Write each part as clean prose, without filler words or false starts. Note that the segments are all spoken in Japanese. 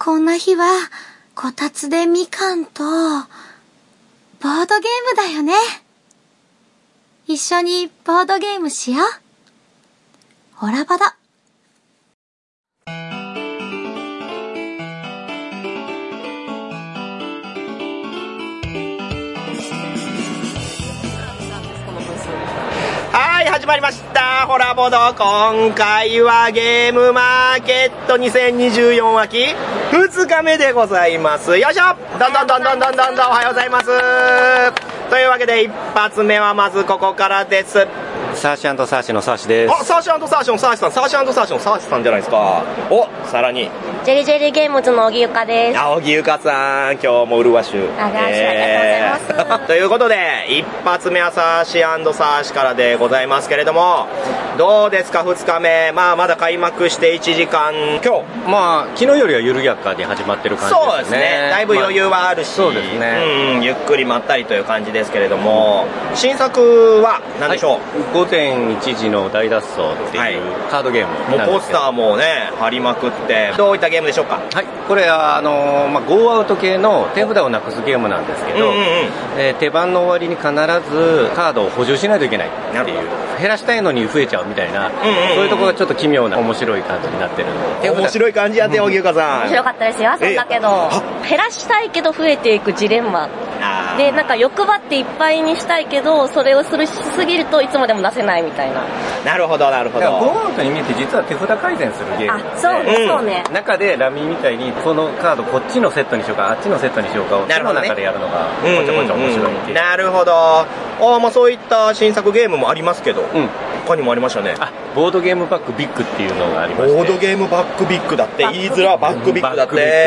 こんな日は、こたつでみかんと、ボードゲームだよね。一緒にボードゲームしよう。ホラボド。 はい、始まりましたホラボド。今回はゲームマーケット2024秋2日目でございます。よいしょ。どんどんおはようございます。というわけで一発目はまずここからです。 サーシ&サーシのサーシです。 あ、サーシ&サーシのサーシさん、サーシ&サーシのサーシさんじゃないですか。お、さらにジェリジェリゲームズの荻ゆかです。 荻ゆかさん、今日もうるわしゅ。 ありがとうございます。 ということで、一発目はサーシ&サーシからでございますけれども、どうですか、2日目。まだ開幕して1時間、今日。 昨日よりは緩やかに始まってる感じですね。 そうですね。だいぶ余裕はあるし、 そうですね。 ゆっくりまったりという感じですけれども、新作は何でしょう？ 午前1時の大脱走っていうカードゲームなんですけど、 もうポスターもね、貼りまくって、どういったゲームでしょうか？ はい。これは、ゴーアウト系の手札をなくすゲームなんですけど、手番の終わりに必ずカードを補充しないといけないっていう。減らしたいのに増えちゃうみたいな、そういうところがちょっと奇妙な面白い感じになってるんで。 面白い感じやって、荻ゆかさん。 面白かったですよ。そうだけど、減らしたいけど増えていくジレンマ。で、なんか欲張っていっぱいにしたいけど、それをしすぎるといつまでも出せないみたいな。 なるほど、なるほど。 ゴーアウトに見えて実は手札改善するゲームなんで。 そうね。 中でラミーみたいに、このカードこっちのセットにしようか、あっちのセットにしようかを、手の中でやるのが、もちょこちょ面白いっていう。 なるほど。そういった新作ゲームもありますけど、他にもありましたね。 ボードゲームバックビッグっていうのがありまして。 ボードゲームバックビッグだって、言いづら、バックビッグだって。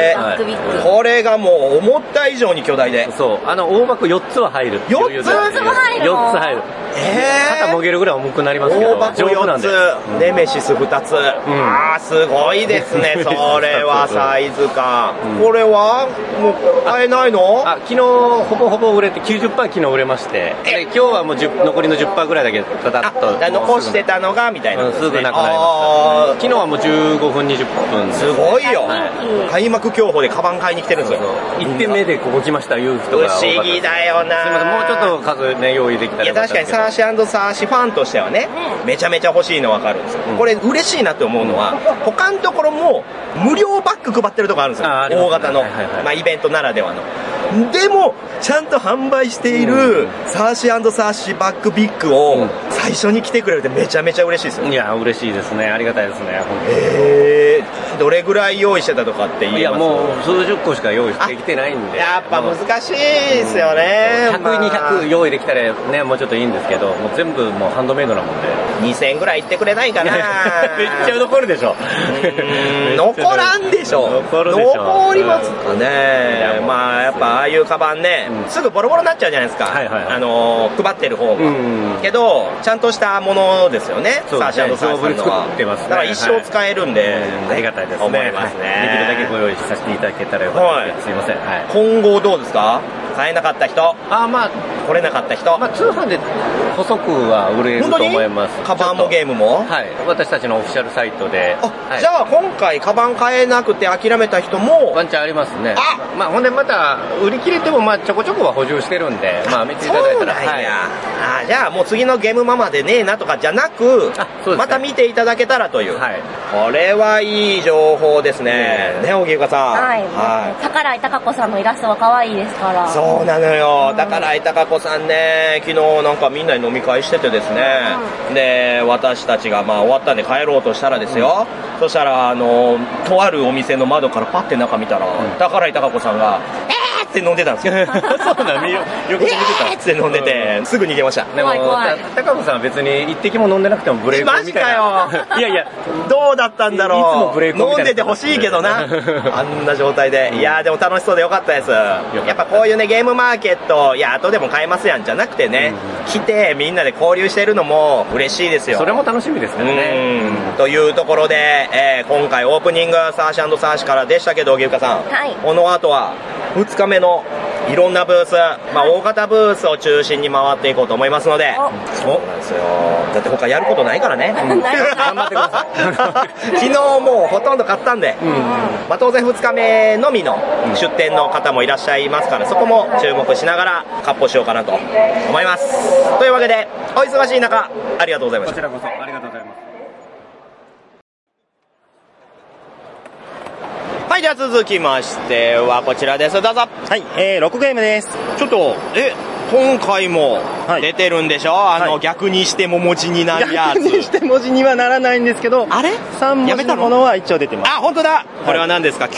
これがもう思った以上に巨大で。 そう。大箱4つは入る。 4つも入るの？ 4つ入る。肩もげるぐらい重くなりますけど、 大箱4つ、ネメシス2つ。すごいですね、それはサイズ感。これは、もう、買えないの？ 昨日、ほぼほぼ売れて、90% 昨日売れまして、今日はもう残りの 10% ぐらいだけ、ただっと。 残してたのが、みたいな。 すぐなくなりました。昨日はもう15分、20分。 すごいよ。開幕競歩でカバン買いに来てるんですよ。 1点目でここ来ました、いう人が。 不思議だよな。 すいません、もうちょっと数ね、用意できたら。 いや、確かにサーシ&サーシファンとしてはね、めちゃめちゃ欲しいの分かるんですよ。これ嬉しいなって思うのは、他のところも無料バッグ配ってるとこあるんですよ。大型の、イベントならではの。でも、ちゃんと販売しているサーシ&サーシバックビッグを最初に来てくれるってめちゃめちゃ嬉しいですよ。 いや、嬉しいですね。ありがたいですね。 どれぐらい用意してたとかって言います？いや、 もう数十個しか用意できてないんで。 やっぱ難しいですよね。 100、200用意できたらね、もうちょっといいんですけど、もう全部もうハンドメイドなもんで。 2000円ぐらいいってくれないかな。 めっちゃ残るでしょ。 残らんでしょ。残りますかね。やっぱああいうカバンね、すぐボロボロになっちゃうじゃないですか。配ってる方が。けど、ちゃんとしたものですよね。サーシ&サーシさんのは。だから一生使えるんで、 ありがたいですね。 思いますね。 できるだけご用意させていただけたらよかったです。すいません。 今後どうですか？買えなかった人、来れなかった人、 通販で細くは売れると思います。 カバンもゲームも、 私たちのオフィシャルサイトで。 じゃあ今回カバン買えなくて諦めた人もワンチャンありますね。ほんでまた売り切れてもちょこちょこは補充してるんで、見ていただいたら。 じゃあもう次のゲームママでねえなとかじゃなく、また見ていただけたらという。これはいい情報ですね。ね、荻ゆかさん。 宝井貴子さんのイラストは可愛いですから。 そうなのよ。宝井貴子さんね、昨日なんかみんなに飲み会しててですね。で、私たちが終わったんで帰ろうとしたらですよ。そしたら、とあるお店の窓からパッて中見たら、宝井貴子さんが、って飲んでたんですよ。 そうなの、横で見てた。 って飲んでて、すぐ逃げました。 でも、高子さんは別に一滴も飲んでなくてもブレイクみたいな。 マジかよ。いや、どうだったんだろう。いつもブレイクみたいな。飲んでてほしいけどな。あんな状態で。いや、でも楽しそうでよかったです。やっぱこういうね、ゲームマーケット、いや、後でも買えますやんじゃなくてね、来てみんなで交流してるのも嬉しいですよ。 それも楽しみですね。 というところで、今回オープニングサーシ&サーシからでしたけど、荻ゆかさん。この後は2日目のいろんなブース、大型ブースを中心に回っていこうと思いますので、そうなんですよ。だって他やることないからね。頑張ってください。昨日もうほとんど買ったんで、当然2日目のみの出店の方もいらっしゃいますから、そこも注目しながら割烹しようかなと思います。というわけで、お忙しい中、ありがとうございました。 こちらこそありがとうございます。 はい、では続きましてはこちらです。どうぞ。 はい、6ゲームです。 ちょっと、今回も出てるんでしょ、逆にしても文字になるやつ。 逆にして文字にはならないんですけど、 あれ ?3 文字のものは一応出てます。 あ、本当だ、これは何ですか？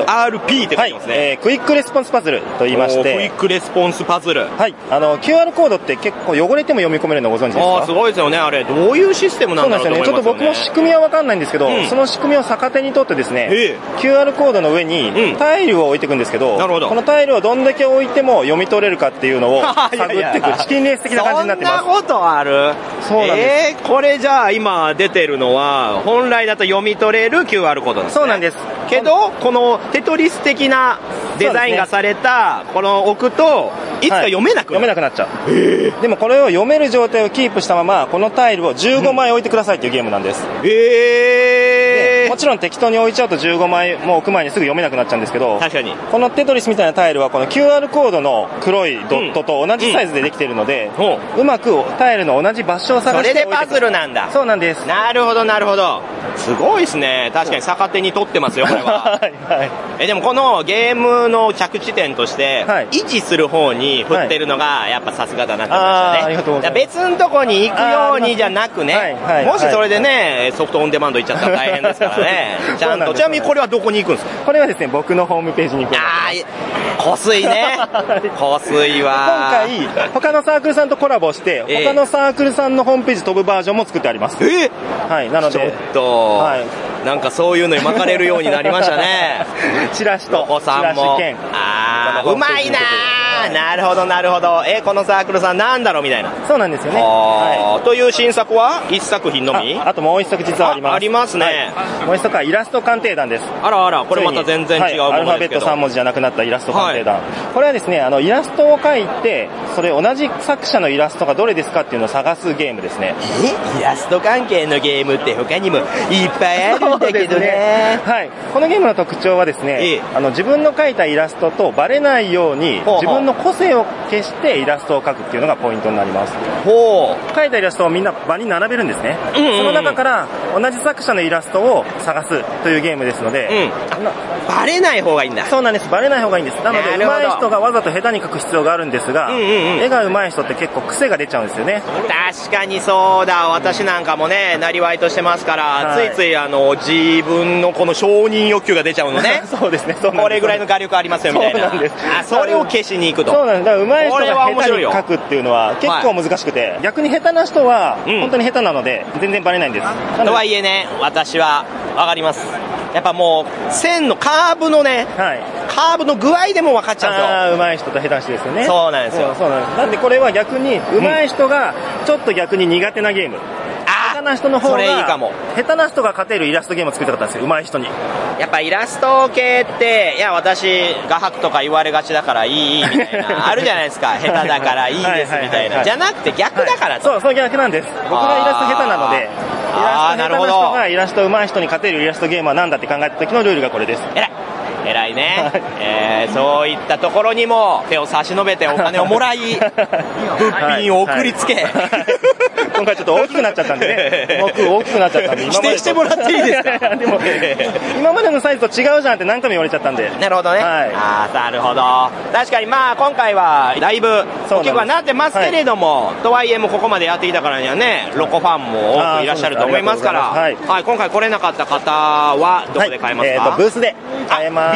QRP って書いてますね。 クイックレスポンスパズルと言いまして。 クイックレスポンスパズル。 はい。QR コードって結構汚れても読み込めるのご存知ですか？ すごいですよね、あれ。どういうシステムなんだろうと思いますよね。 そうなんですよね。ちょっと僕も仕組みはわかんないんですけど、その仕組みを逆手にとってですね、QR コードの上にタイルを置いていくんですけど、このタイルをどんだけ置いても読み取れるかっていうのを探っていくチキンレース的な感じになってます。 そんなことある？ そうなんです。 これじゃあ今出てるのは本来だと読み取れる QR コードなんですね。 そうなんです。 けどこのテトリス的なデザインがされたこの置くといつか読めなくなる、 読めなくなっちゃう。でもこれを読める状態をキープしたままこのタイルを15枚置いてくださいっていうゲームなんです。もちろん適当に置いちゃうと15枚もう置く前にすぐ読めなくなっちゃうんですけど、 確かにこのテトリスみたいなタイルはこの QR コードの黒いドットと同じサイズでできているので、うまくタイルの同じ場所を探して置いてくる。 それでパズルなんだ。 そうなんです。 なるほどなるほど。すごいですね。確かに逆手に取ってますよこれは。でもこのゲームの着地点として、維持する方に振ってるのがやっぱさすがだなって思いましたね。 ありがとうございます。 別のとこに行くようにじゃなくね、もしそれでねソフトオンデマンド行っちゃったら大変ですからね。ちゃんと。ちなみにこれはどこに行くんですか？ これはですね、僕のホームページに行く。 こすいね。こすいわ。 今回他のサークルさんとコラボして他のサークルさんのホームページ飛ぶバージョンも作ってあります。はい。なのでちょっと、なんかそういうのに巻かれるようになりましたね。 チラシとお子さんも。うまいなー。なるほどなるほど。このサークルさんなんだろうみたいな。 そうなんですよね。 という新作は1作品のみ？ あともう一作実はあります。 ありますね。 もう一作はイラスト鑑定団です。 あらあら、これまた全然違うものですけど。 アルファベット3文字じゃなくなったイラスト鑑定団。これはですね、イラストを描いて、それ同じ作者のイラストがどれですかっていうのを探すゲームですね。 イラスト関係のゲームって他にもいっぱいあるんだけどね。 はい。このゲームの特徴はですね、自分の描いたイラストとバレないように、自分の個性を消してイラストを描くっていうのがポイントになります。描いたイラストをみんな場に並べるんですね。その中から同じ作者のイラストを探すというゲームですので、 バレない方がいいんだ。 そうなんです。バレない方がいいんです。なので上手い人がわざと下手に描く必要があるんですが、絵が上手い人って結構癖が出ちゃうんですよね。 確かにそうだ。私なんかもね、なりわいとしてますから、ついつい自分のこの承認欲求が出ちゃうのね。 そうですね。 これぐらいの画力ありますよみたいな。 そうなんです。 それを消しに行くと。 そうなんです。だから上手い人が下手に描くっていうのは結構難しくて、逆に下手な人は本当に下手なので全然バレないんです。 とはいえね、私はわかります。やっぱもう線のカーブのね、カーブの具合でも分かっちゃうんですよ。 上手い人と下手な人ですよね。 そうなんですよ。 そうなんです。なんでこれは逆に上手い人がちょっと逆に苦手なゲーム。下手な人の方が、 それいいかも。 下手な人が勝てるイラストゲームを作りたかったんですよ、上手い人に。 やっぱイラスト系って、いや私画伯とか言われがちだからいいみたいなあるじゃないですか。下手だからいいですみたいな。じゃなくて逆だからと。 そう逆なんです。僕がイラスト下手なので、イラスト下手な人がイラスト上手い人に勝てるイラストゲームは何だって考えた時のルールがこれです。 偉いね。そういったところにも手を差し伸べてお金をもらい、物品を送りつけ。 今回ちょっと大きくなっちゃったんでね。僕大きくなっちゃったんで、 否定してもらっていいですか？ でも、今までのサイズと違うじゃんって何回も言われちゃったんで。 なるほどね。なるほど。確かに今回はだいぶ大きくはなってますけれども、とはいえもここまでやっていたからにはね、ロコファンも多くいらっしゃると思いますから、今回来れなかった方はどこで買えますか？ ブースで買えます。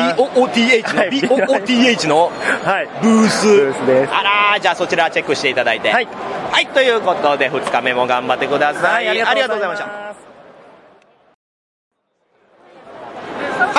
BOOTH のブースです。あら、じゃあそちらチェックしていただいて。はい、ということで2日目も頑張ってください。ありがとうございました。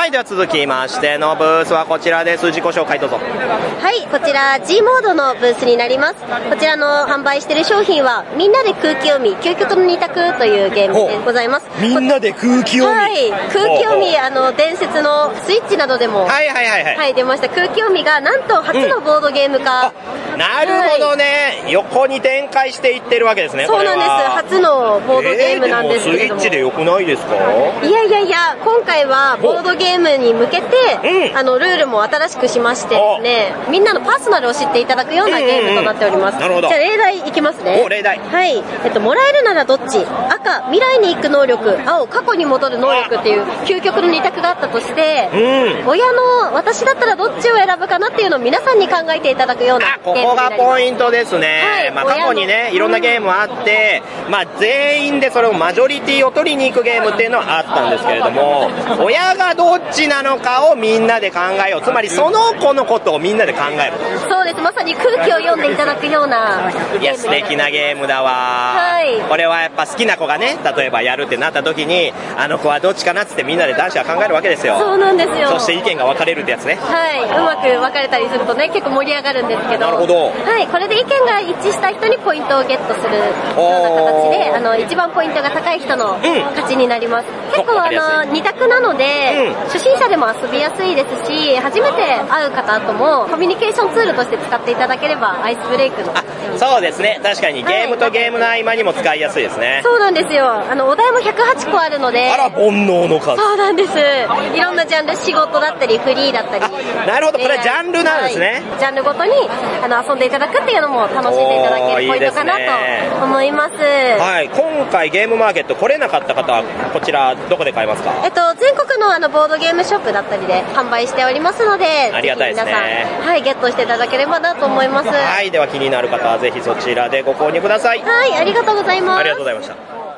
はい、では続きましてのブースはこちらです。自己紹介どうぞ。 はい、こちら G モードのブースになります。こちらの販売している商品はみんなで空気読み究極の二択というゲームでございます。 みんなで空気読み、 はい、空気読み伝説のスイッチなどでもはい出ました空気読みがなんと初のボードゲーム化、 なるほどね、横に展開していってるわけですね。 そうなんです。初のボードゲームなんですけれども、 スイッチでよくないですか？ いや今回はボードゲームに向けて、ルールも新しくしましてですね、みんなのパーソナルを知っていただくようなゲームとなっております。 なるほど。 じゃあ例題いきますね。 例題。 はい、もらえるならどっち？赤、未来に行く能力、青、過去に戻る能力っていう究極の二択があったとして、親の私だったらどっちを選ぶかなっていうのを皆さんに考えていただくようなゲームになります。 ここがポイントですね。過去にね、いろんなゲームあって、全員でそれをマジョリティを取りに行くゲームっていうのはあったんですけれども、親がどっちなのかをみんなで考えよう。つまりその子のことをみんなで考える。 そうです。まさに空気を読んでいただくようなゲーム。 いや、素敵なゲームだわ。 はい。 これはやっぱ好きな子がね、例えばやるってなった時に、あの子はどっちかなっつってみんなで男子は考えるわけですよ。 そうなんですよ。 そして意見が分かれるってやつね。 はい。うまく分かれたりするとね、結構盛り上がるんですけど。 なるほど。 はい。これで意見が一致した人にポイントをゲットするような形で、一番ポイントが高い人の勝ちになります。結構二択なので、初心者でも遊びやすいですし、初めて会う方ともコミュニケーションツールとして使っていただければアイスブレイクの。 そうですね。確かにゲームとゲームの合間にも使いやすいですね。 そうなんですよ。お題も108個あるので。 あら、煩悩の数。 そうなんです。いろんなジャンル、仕事だったりフリーだったり。 なるほど、これはジャンルなんですね。 ジャンルごとに遊んでいただくっていうのも楽しんでいただけるポイントかなと思います。 はい、今回ゲームマーケット来れなかった方はこちらどこで買えますか？ 全国のボードゲームショップだったりで販売しておりますので、 ありがたいですね。 皆さん、はい、ゲットしていただければなと思います。 はい、では気になる方はぜひそちらでご購入ください。 はい、ありがとうございます。 ありがとうございました。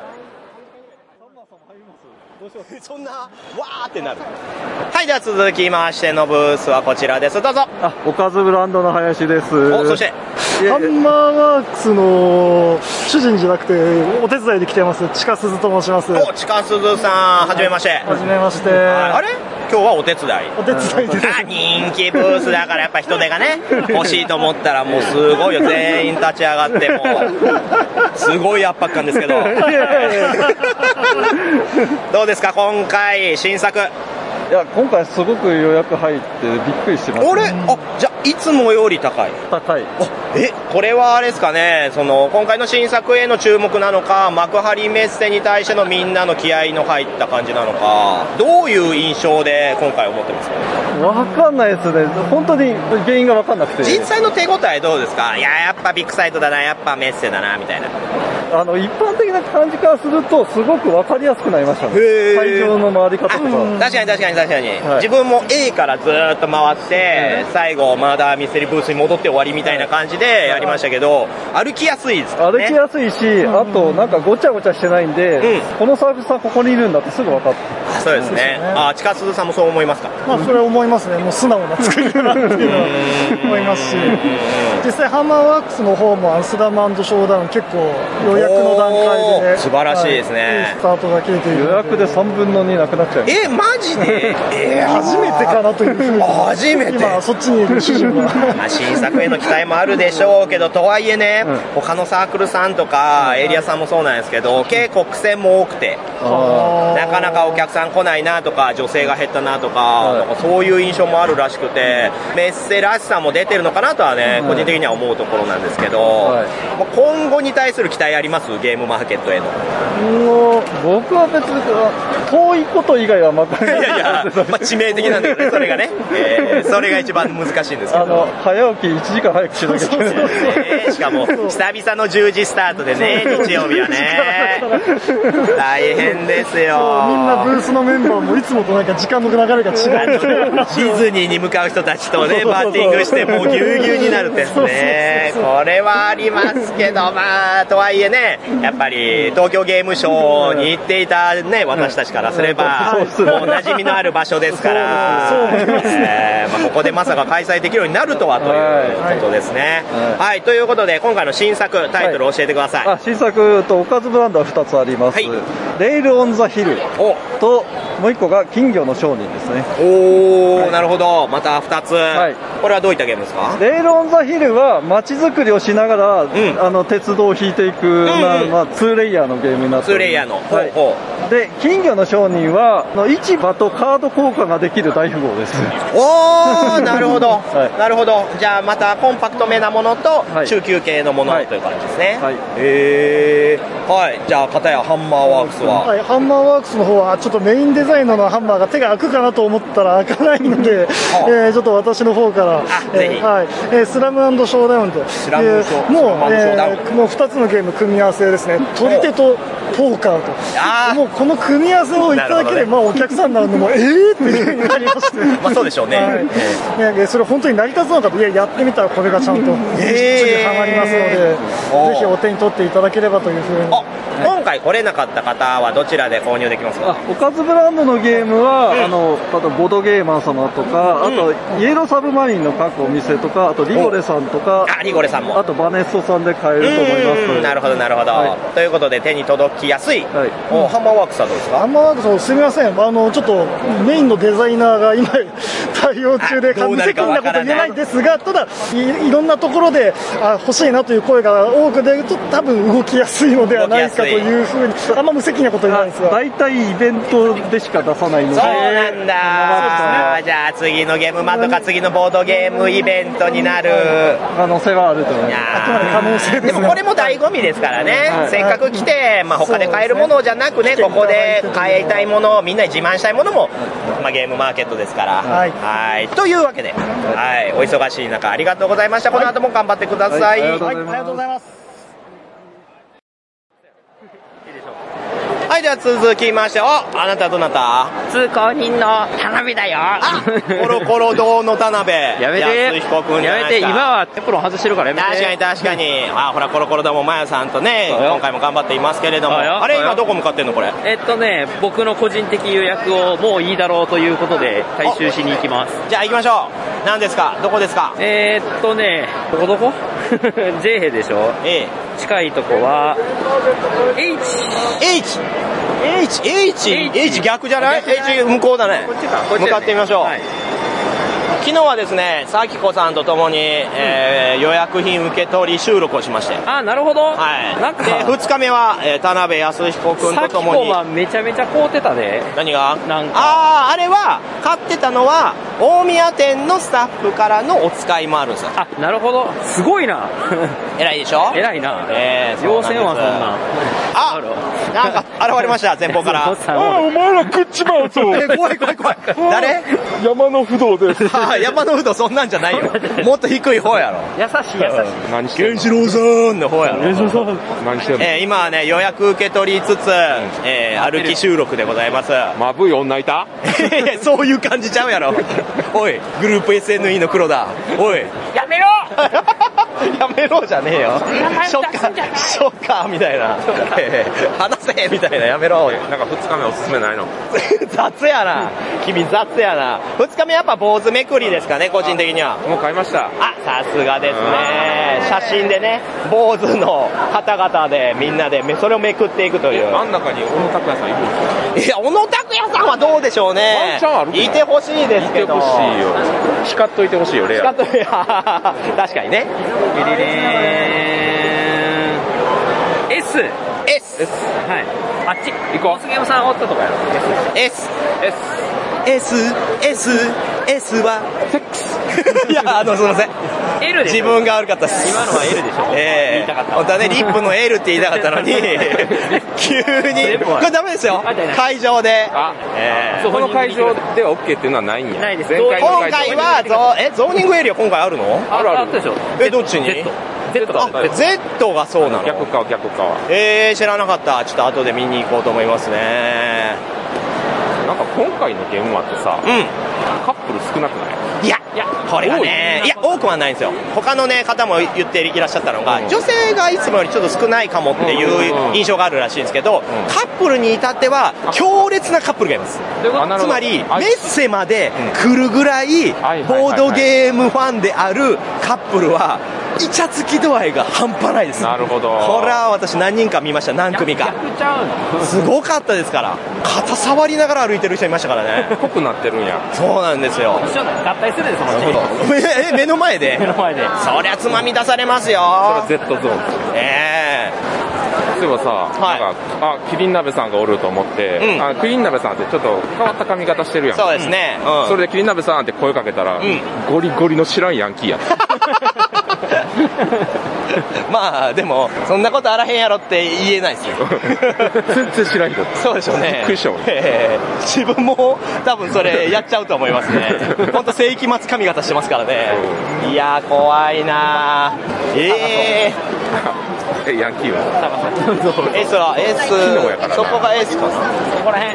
そんなわーってなる。はい、では続きましてのブースはこちらです。どうぞ。 おかずブランドの林です。 そしてハンマーワークスの主人じゃなくてお手伝いで来てます近鈴と申します。 近鈴さん、はじめまして。 はじめまして。 あれ、今日はお手伝い？ お手伝いです。 人気ブースだからやっぱ人手がね欲しいと思ったらもうすごいよ。全員立ち上がってもうすごい圧迫感ですけどどうですか今回新作？ いや、今回すごく予約入ってびっくりしてます。 じゃあいつもより高い？ 高い。 これはあれですかね、今回の新作への注目なのか、幕張メッセに対してのみんなの気合の入った感じなのか、どういう印象で今回思ってますか？ わかんないですね。本当に原因がわかんなくて。 実際の手応えどうですか？やっぱビッグサイトだな、やっぱメッセだなみたいな。 一般的な感じからするとすごくわかりやすくなりましたね。会場の回り方とか。 確かに、はい、自分も A からずーっと回って、最後まだミステリーブースに戻って終わりみたいな感じでやりましたけど、歩きやすいですかね。 歩きやすいし、あとなんかごちゃごちゃしてないんで、このサービスさんここにいるんだってすぐ分かって。 そうですね。近鈴さんもそう思いますか？ それは思いますね。もう素直な作りだなっていうのは思いますし、実際ハンマーワークスの方もアムステルダム&ショーダウン結構予約の段階で素晴らしいですね。 スタートが切れている。予約で3分の2なくなっちゃう。 マジで？ 初めてかなというふうに。 初めて。 今そっちにいる主人は。 新作への期待もあるでしょうけど、とはいえね、他のサークルさんとかエリアさんもそうなんですけど、結構苦戦も多くて、なかなかお客さん来ないなとか、女性が減ったなとか、なんかそういう印象もあるらしくて、メッセらしさも出てるのかなとはね、個人的には思うところなんですけど、今後に対する期待あります？ゲームマーケットへの。 僕は別に遠いこと以外は全くいや致命的なんだよね、それがね。それが一番難しいんですけど。 早起き1時間早くしなきゃいけない。 しかも久々の10時スタートでね、日曜日はね大変ですよ。 みんなブースのメンバーもいつもとなんか時間の流れが違う。ディズニーに向かう人たちとねバッティングしてもうぎゅうぎゅうになるんですね。これはありますけど、とはいえね、やっぱり東京ゲームショーに行っていたね私たちからすればもう馴染みのある場所ですから、ここでまさか開催できるようになるとはということですね。はい、ということで今回の新作タイトル教えてください。 新作とおかずブランドは2つあります。レイルオンザヒルともう1個が金魚の商人ですね。 おー、なるほど。また2つ。これはどういったゲームですか？ レールオンザヒルは街づくりをしながら、鉄道を引いていく、2レイヤーのゲームになっています。2 レイヤーの。 で、金魚の商人は、市場とカード交換ができる大富豪です。 おー、なるほど。なるほど。じゃあまたコンパクトめなものと、中級系のものという感じですね。はい。じゃあ、片やハンマーワークスは？ ハンマーワークスの方は、ちょっとメインデザイナーのハンマーが手が開くかなと思ったら開かないので、ちょっと私の方から、スラム&ショーダウンと。もう2つのゲーム組み合わせですね。取り手とポーカーと。もうこの組み合わせをいっただけで、お客さんになるのも、っていう風になりまして。 そうでしょうね。 それ本当に成り立つのかと、やってみたらこれがちゃんと、はまりますので、ぜひお手に取っていただければというふうに。 今回来れなかった方はどちらで購入できますか？ おかずブランドのゲームは、あとボードゲーマー様とか、あとイエローサブマリンの各お店とか、あとリゴレさんとか、 リゴレさんも、 あとバネッソさんで買えると思います。 なるほどなるほど。ということで手に届きやすい。ハンマーワークスはどうですか？ ハンマーワークス、すみません、ちょっとメインのデザイナーが今対応中で無責任なこと言えないですが、ただいろんなところで欲しいなという声が多く出ると多分動きやすいのではないかというふうに、あんま無責任なこと言えないんですが、 大体イベントでしか出さないので。 そうなんだ。じゃあ次のゲームマとか次のボードゲームイベントになる可能性はあると思います。 あくまで可能性ですね。 でもこれも醍醐味ですからね。せっかく来て、他で買えるものじゃなくね、ここで買いたいもの、みんなに自慢したいものも、ゲームマーケットですから。というわけで、お忙しい中ありがとうございました。この後も頑張ってください。 ありがとうございます。 では続きまして、あなたどなた？ 通行人の田辺だよ。 コロコロ堂の田辺。 やめて。やめて、今はエプロン外してるからやめて。 確かに。ほら、コロコロ堂もマヤさんとね、今回も頑張っていますけれども。あれ、今どこ向かってんのこれ？ 僕の個人的予約をもういいだろうということで、回収しに行きます。 じゃあ行きましょう。何ですか？どこですか？ どこJ 兵でしょ？近いとこは、 H 逆じゃない？ H 向こうだね。向かってみましょう。昨日はですね、さきこさんとともに、予約品受け取り収録をしまして。 なるほど。 で、2日目は、田辺康彦くんとともに。 さきこはめちゃめちゃ買うてたで。 何が？あれは、買ってたのは、大宮店のスタッフからのお使いもあるんですよ。 なるほど。すごいな。 偉いでしょ？ 偉いな。要請はそんな。 なんか現れました、前方から。 お前ら食っちまうぞ。 怖い。誰？ 山の不動です。 山の不動そんなんじゃないよ。もっと低い方やろ。 優しい。 何してんの？ 源次郎さんの方やろ。 何してんの？ 今はね、予約受け取りつつ、歩き収録でございます。 まぶい女いた？ そういう感じちゃうやろ。おい、グループ SNE の黒田。おい。 やめろやめろじゃねえよ。ショッカーみたいな。話せみたいな、やめろ。 なんか2日目おすすめないの？ 雑やな。君雑やな。2日目やっぱ坊主めくりですかね、個人的には。 もう買いました。 さすがですね。写真でね、坊主の方々でみんなでそれをめくっていくという。 真ん中に小野拓也さんいるんですか？いや、小野拓也さんはどうでしょうね。いてほしいですけど。 いてほしいよ。光っといてほしいよ、レア。 確かにね。 S。はい。あっち。 行こう。 杉山さんおったとかやろ。 S はセックス。いや、すいません。 L でしょ。 自分が悪かったです。 今のは L でしょ。言いたかった。 本当はね、リップの L って言いたかったのに、急に。これダメですよ。会場で。 この会場では OK っていうのはないんや。 ないです。 今回は、ゾーニングエリア今回あるの？ あるでしょ。 どっちに ？Z がそうなの？ 逆か。 知らなかった。ちょっと後で見に行こうと思いますね。 なんか今回のゲームはってさ、カップル少なくない？ いや、これがね、多くはないんですよ。他のね、方も言っていらっしゃったのが、女性がいつもよりちょっと少ないかもっていう印象があるらしいんですけど、カップルに至っては強烈なカップルがいます。つまり、メッセまで来るぐらい、ボードゲームファンであるカップルはイチャつき度合いが半端ないです。 なるほど。 これは私何人か見ました。何組か。すごかったですから。肩触りながら歩いてる人いましたからね。 濃くなってるんや。 そうなんですよ。 一緒に合体するで、その目の前で。 目の前で。 そりゃつまみ出されますよ。 それは Z ゾーン。そういえばさ、なんか、キリン鍋さんがおると思って、キリン鍋さんってちょっと変わった髪型してるやん。 そうですね。 それでキリン鍋さんって声かけたら、ゴリゴリの知らんヤンキーやった。 まあでもそんなことあらへんやろって言えないですよ。 全然知らん人。 そうでしょうね。 びっくりしたもん。 自分も多分それやっちゃうと思いますね。本当世紀末髪型してますからね。いや怖いな。 ヤンキーはエースはエース、そこがエースか。ここら辺。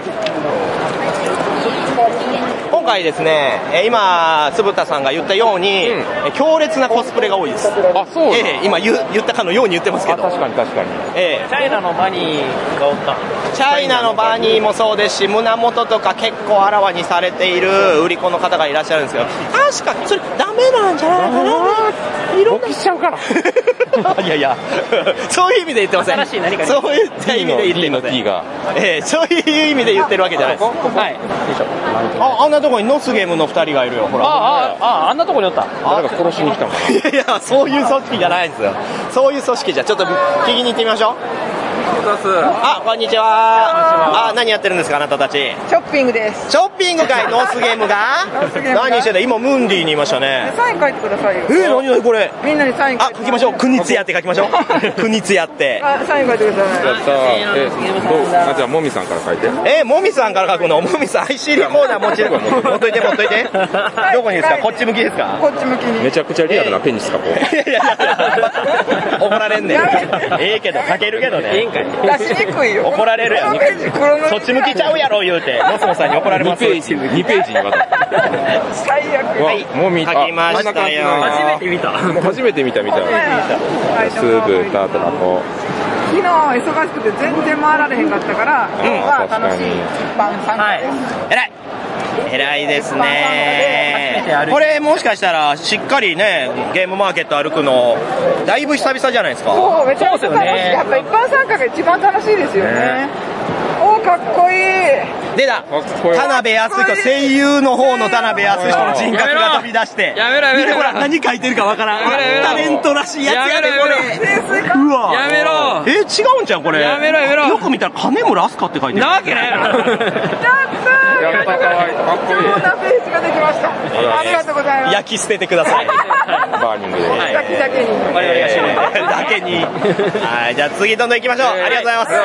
今回ですね、今つぶたさんが言ったように、強烈なコスプレが多いです。 あ、そう。 今言ったかのように言ってますけど。 確かに。 チャイナのバニーがおった。 チャイナのバニーもそうですし、胸元とか結構あらわにされている売り子の方がいらっしゃるんですけど、確かそれダメなんじゃないかな。 勃起しちゃうから。 いやそういう意味で言ってません。そういった意味で言ってません。そういう意味で言ってるわけじゃないです。はい。あんなとこにノスゲームの2人がいるよ。ほら。 あんなとこにおった。 誰か殺しに来たのかな。 いやそういう組織じゃないんですよ。そういう組織じゃちょっと聞きに行ってみましょう。こんにちは。何やってるんですかあなたたち。 ショッピングです。 ショッピングかい。ノースゲームが何してた。今ムンディにいましたね。 サイン書いてくださいよ。 何これ。 みんなにサイン書いて。 書きましょう。クニツヤって書きましょう。クニツヤって。 サイン書いてください。 じゃあもみさんから書いて。 もみさんから書くの。もみさん IC レコーダー持ち持っといて。どこにですか。こっち向きですか。 こっち向きに。 めちゃくちゃリアルなペニスかこう。 怒られんねん。けど書けるけどね。 出しにくいよ。 怒られるやん。そっち向きちゃうやろ言うてモスモさんに怒られます。 2ページにわたって最悪。 はいもう見た。書きましたよ。 初めて見た。 初めて見た。すぐスタートなこ昨日忙しくて全然回られへんかったから今日は楽しい晩餐会です。 偉いですね。これもしかしたらしっかりねゲームマーケット歩くのだいぶ久々じゃないですか。 そうめちゃくちゃ楽しい。やっぱ一般参加が一番楽しいですよね。かっこいい。 出た。田辺靖彦、声優の方の田辺靖彦の人格が飛び出して。 やめろ。 見てほら何書いてるかわからん。タレントらしいやつやでこれ。うわ。 やめろ。 違うんちゃうこれ。 やめろ。 よく見たら金村飛鳥って書いてる。 なわけないやろ。 やったー。貴重なページができました。ありがとうございます。 焼き捨ててください。 バーニングで。 焼きだけに。 我々が知るだけに。はい、じゃあ次どんどん行きましょう。ありがとうございます。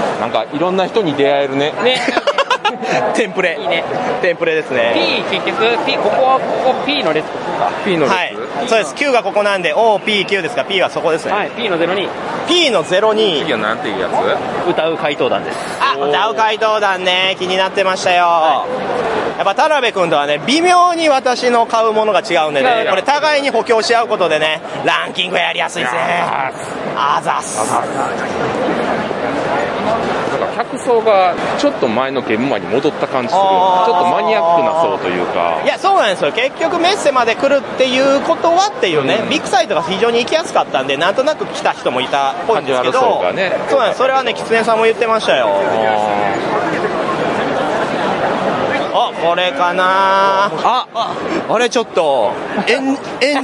なんかいろんな人に出会えるね。 テンプレ。いいね。テンプレですね。 P 結局 P ここ P の列か。 P の列。 はい。そうです。Q がここなんで OP9 ですが P はそこですね。 はい。P の02。 P の02。 次はなんていうやつ？ 歌う怪盗団です。 歌う怪盗団ね気になってましたよ。やっぱ田辺君とはね微妙に私の買うものが違うんでねこれ互いに補強し合うことでねランキングやりやすいですね。あざっす。 なんか客層がちょっと前のゲームマに戻った感じする。ちょっとマニアックな層というか。 いやそうなんですよ。結局メッセまで来るっていうことはっていうね、ビッグサイトが非常に行きやすかったんでなんとなく来た人もいたっぽいんですけど、そうなんです。それはねキツネさんも言ってましたよ。これかなあれちょっと炎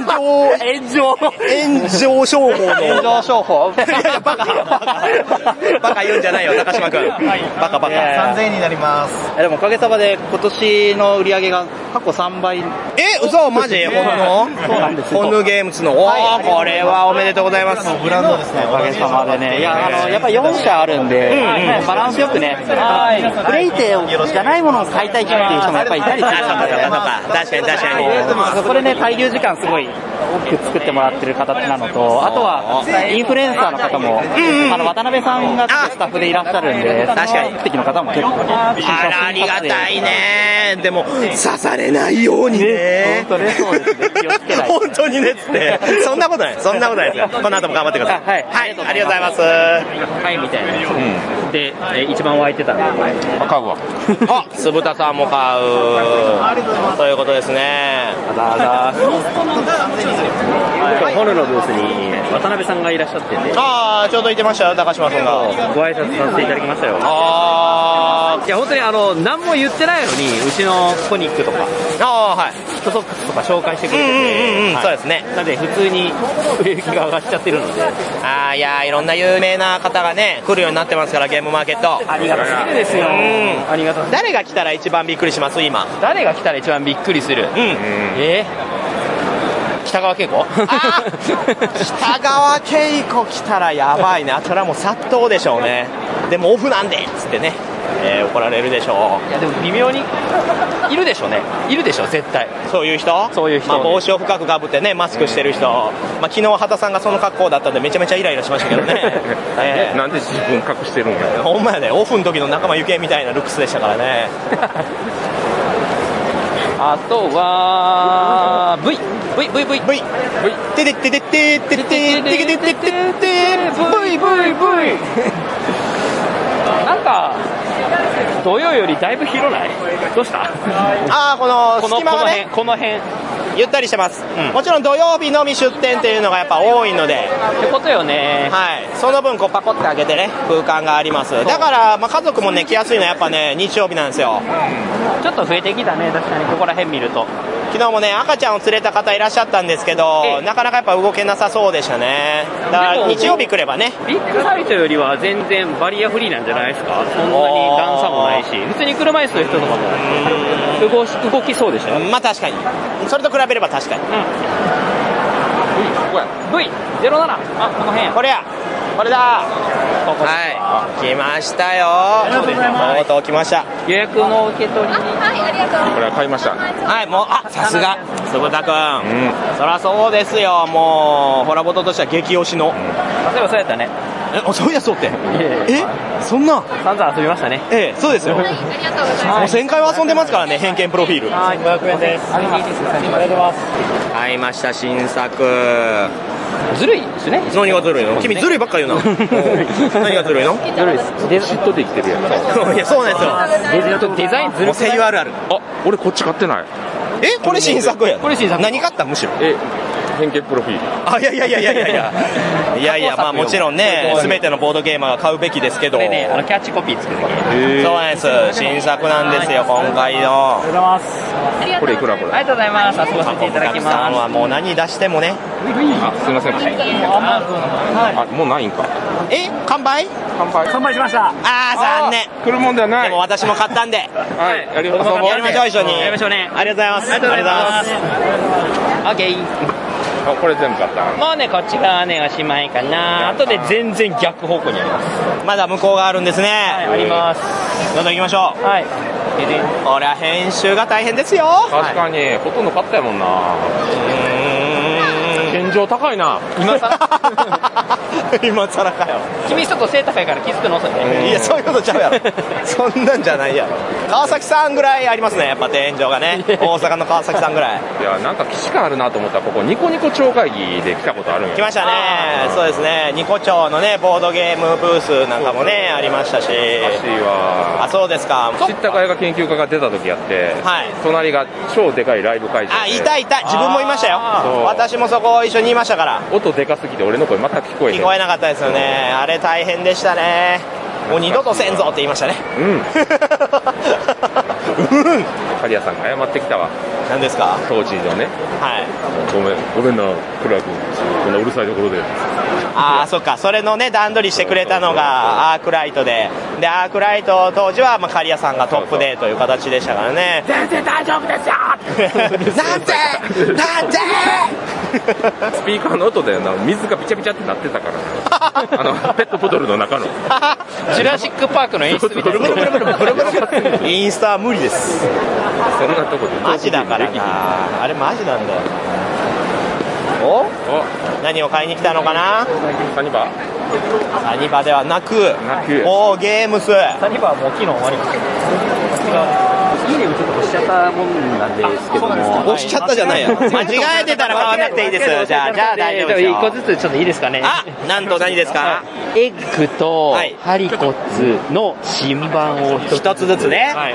上商法の炎上商法いやバカ言うんじゃないよ高島君。バカ 3000円になります。でもおかげさまで今年の売り上げが過去3倍。 嘘マジ本のそうなんですよ。 本のゲームズのこれはおめでとうございます。 ブランドですね。おかげさまでね。いややっぱり4社あるんでバランスよくねプレイテじゃないものを買いたいっていう人もやっぱりいたりする。 確かにそこでね滞留時間すごい大きく作ってもらってる形なのとあとはインフルエンサーの方も渡辺さんがスタッフでいらっしゃるんで確かに目的の方も結構ありがたいね。でも刺されないようにね。 本当ねそうですね気をつけない本当にねっつってそんなことないですよ。この後も頑張ってください。はいありがとうございます。 はいみたいなで一番湧いてたんで買うわ。 酢豚さんも買うということですね。 ホルのブースに渡辺さんがいらっしゃってて、 ああちょうどいてましたよ、高島さんがご挨拶させていただきましたよ。いや本当に何も言ってないのにうちのコニックとかヒットソックスとか紹介してくれてて、 そうですね。 なんで普通に売れ行きが上がっちゃってるので、 いやいろんな有名な方がね来るようになってますから、ゲームマーケットありがたすぎるですよ。ありがたすぎる。 誰が来たら一番びっくりします？今誰が来たら一番びっくりする？北川景子北川景子来たらやばいね。あとはもう殺到でしょうね。でもオフなんでっつってね、怒られるでしょう。 いやでも微妙にいるでしょうね。いるでしょ絶対。 そういう人、帽子を深くかぶってねマスクしてる人、昨日畑さんがその格好だったんでめちゃめちゃイライラしましたけどねなんで自分隠してるんや。 ほんまやね、オフの時の仲間由紀恵みたいなルックスでしたからねあとは V てでてでてててててててて V なんか土曜よりだいぶ広ない？どうした？ この隙間がね、 この辺ゆったりしてます、もちろん土曜日のみ出店っていうのがやっぱ多いのでってことよね。 その分こうパコって開けてね空間があります。だから家族もね来やすいのはやっぱね日曜日なんですよ。 ちょっと増えてきたね、確かにここら辺見ると。 昨日もね赤ちゃんを連れた方いらっしゃったんですけど、なかなかやっぱ動けなさそうでしたね。だから日曜日来ればね、 ビッグサイトよりは全然バリアフリーなんじゃないですか。そんなに段差もないし、普通に車椅子の人とかも動きそうでしたよ。 確かにそれと比べれば確かに、 V07 この辺これだ。来ましたよ。とうとう来ました。 予約の受け取りに。 ありがとう。これは買いました。 もうさすがつぶたくん、そりゃそうですよ。もうホラボトとしては激推しの、 例えばそうやったね。 そういやそうってそんな散々遊びましたね。 そうですよ。もう1000回は遊んでますからね。偏見プロフィール 500円です。ありがとうございます。 買いました新作。 ずるいですね。 何がずるいの？君ずるいばっか言うな何がずるいの？ ずるいです。 嫉妬できてるやん。 いやそうなんですよ。 デザインずるい。 もう声優あるある。 俺こっち買ってない。 これ新作や。 これ新作。 何買ったむしろ。 偏見プロフィール。 いやもちろんね全てのボードゲーマーが買うべきですけど、 これねキャッチコピー作るだけ。そうなんです。新作なんですよ今回の。 ありがとうございます。 これいくらこれ？ ありがとうございます。遊ばせていただきます。 さんはもう何出してもね。 すいません。もうないんか。 完売しました。 残念。 来るもんではない。 でも私も買ったんで。 やりましょう一緒に。 やりましょうね。 ありがとうございます。 ありがとうございます。オッケー。 これ全部買った。 もうねこっち側ねおしまいかな。あとで全然逆方向にあります。 まだ向こうがあるんですね。 あります。 どんどん行きましょう。これは編集が大変ですよ。 確かにほとんど買ったやもんな。天井高いな。 今更かよ。 君ちょっと背高いから気づくの遅いね。 いやそういうことちゃうやろそんなんじゃないやろ。川崎さんぐらいありますねやっぱ天井がね。大阪の川崎さんぐらい。 いやなんか既視感あるなと思ったらここニコニコ超会議で来たことあるんや。 来ましたね。そうですね。ニコ町のねボードゲームブースなんかもねありましたし。そうですか。 知ったか映画研究家が出た時やって、隣が超でかいライブ会場で。 いた自分もいましたよ。私もそこ一緒にいましたから。 音でかすぎて俺の声全く聞こえなかったですよね。あれ大変でしたね。もう二度とせんぞって言いましたね。 刈谷さんが謝ってきたわ。 何ですか？ 当時のね。ごめんなクラー君、こんなうるさいところで。 そっか。それのね段取りしてくれたのがアークライトでアークライト当時は刈谷さんがトップでという形でしたからね。 全然大丈夫ですよなんでスピーカーの音で水がビチャビチャってなってたからペットボトルの中のジュラシックパークの演出みたいな。 インスタは無理です。 そんなとこでマジだからな。あれマジなんだよ。何を買いに来たのかな。 サニバではなくゲームス。 サニバはもう昨日終わりました。家でちょっと押しちゃったもんなんですけども。 押しちゃったじゃないや。間違えてたら買わなくていいです。じゃあ大丈夫ですよ。 一個ずつちょっといいですかね。 なんと何ですか？ エッグとハリコッツの新版を一つずつね。はい。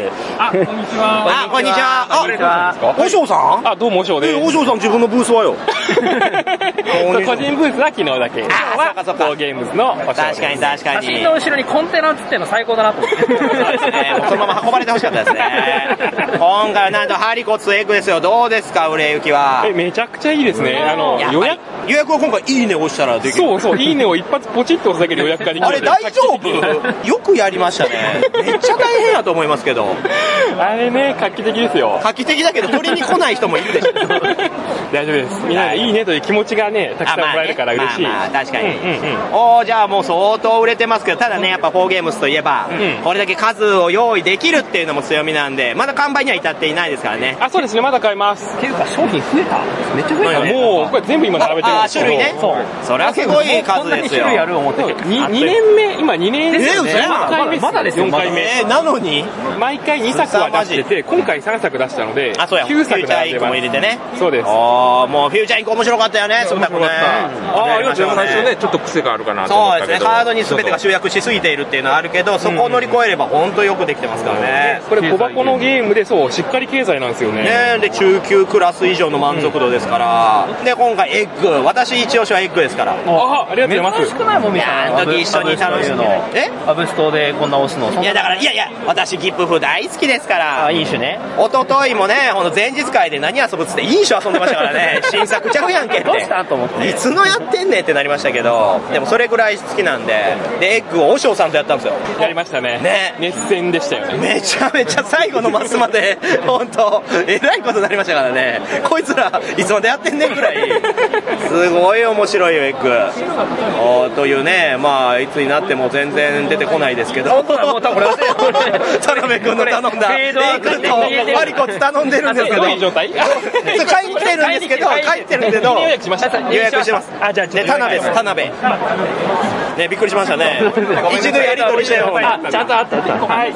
あ、こんにちは。あ、こんにちは。あ、おしょうさん？ あ、どうもおしょうです。 おしょうさん自分のブースはよ。 個人ブースは昨日だけ。今日はフォーゲームズのおしょうです。 確かに確かに。 写真の後ろにコンテナ写ってるの最高だなと思って。そうですね。 そのまま運ばれてほしかったですね。今回はなんとハリコッツエッグですよ。どうですか、売れ行きは。 めちゃくちゃいいですね。 予約を今回いいね押したらできる。 そうそう、いいねを一発ポチッと押すだけで予約ができる。 あれ大丈夫？よくやりましたね。めっちゃ大変やと思いますけど。 あれね、画期的ですよ。 画期的だけど取りに来ない人もいるでしょ。 大丈夫です。みんなでいいねという気持ちがね、たくさんもらえるから嬉しい。 まあ確かに。じゃあもう相当売れてますけど、ただね、やっぱフォーゲームスといえば、これだけ数を用意できるっていうのも強みなんで、まだ完売には至っていないですからね。 あ、そうですね、まだ買えます。 っていうか商品増えた？めっちゃ増えたね。 もう、これ全部今並べてるんですけど。 種類ね。そう。それはすごい数ですよ。 種類ある思ってて。 2年目、今2年ですよね。4回目。 まだですよ。 4回目。 なのに毎回2作は出してて、今回3作出したので、 あ、そうや。 9作フューチャーインクも入れてね。 そうです。 もうフューチャーインク面白かったよね、すごくね。 ありがとうございます。最初ね、ちょっと癖があるかなと思ったけど。 そうですね、カードに全てが集約しすぎているっていうのはあるけど、そこを乗り越えれば本当よくできてますからね。 これ小箱のゲームで、そう、しっかり経済なんですよね。 ね、で、中級クラス以上の満足度ですから。で、今回エッグ、私一押しはエッグですから。 ありがとうございます。 珍しくないもみさん。 あの時一緒に楽しむの。 アブストでこんな押すの。 いや、だから、いや、私ギップフ大好きですから。 あ、いい種ね。 一昨日もね、ほんと前日会で何遊ぶっつっていい種遊んでましたからね。新作ちゃうやんけって。 どうしたと思って。 いつのやってんねんってなりましたけど、でもそれぐらい好きなんで、で、エッグをおしょうさんとやったんですよ。 やりましたね。 ね。 熱戦でしたよね。 めちゃめちゃ最後のマスまで、ほんと、えらいことになりましたからね。こいつら、いつまでやってんねんぐらい、すごい面白いよ、エッグ。というね、まあ、いつになっても全然出てこないですけど。 本当だ、もう多分これ、 田辺君の頼んだ、エッグとマリコツ頼んでるんですけど。 どういう状態？ 買いに来てるんですけど、帰ってるけど、 予約しました。 予約してます。 あ、じゃあ、 ね、田辺です、田辺。ね、びっくりしましたね。一度やり取りしてるのに。 ちゃんとあった。はい、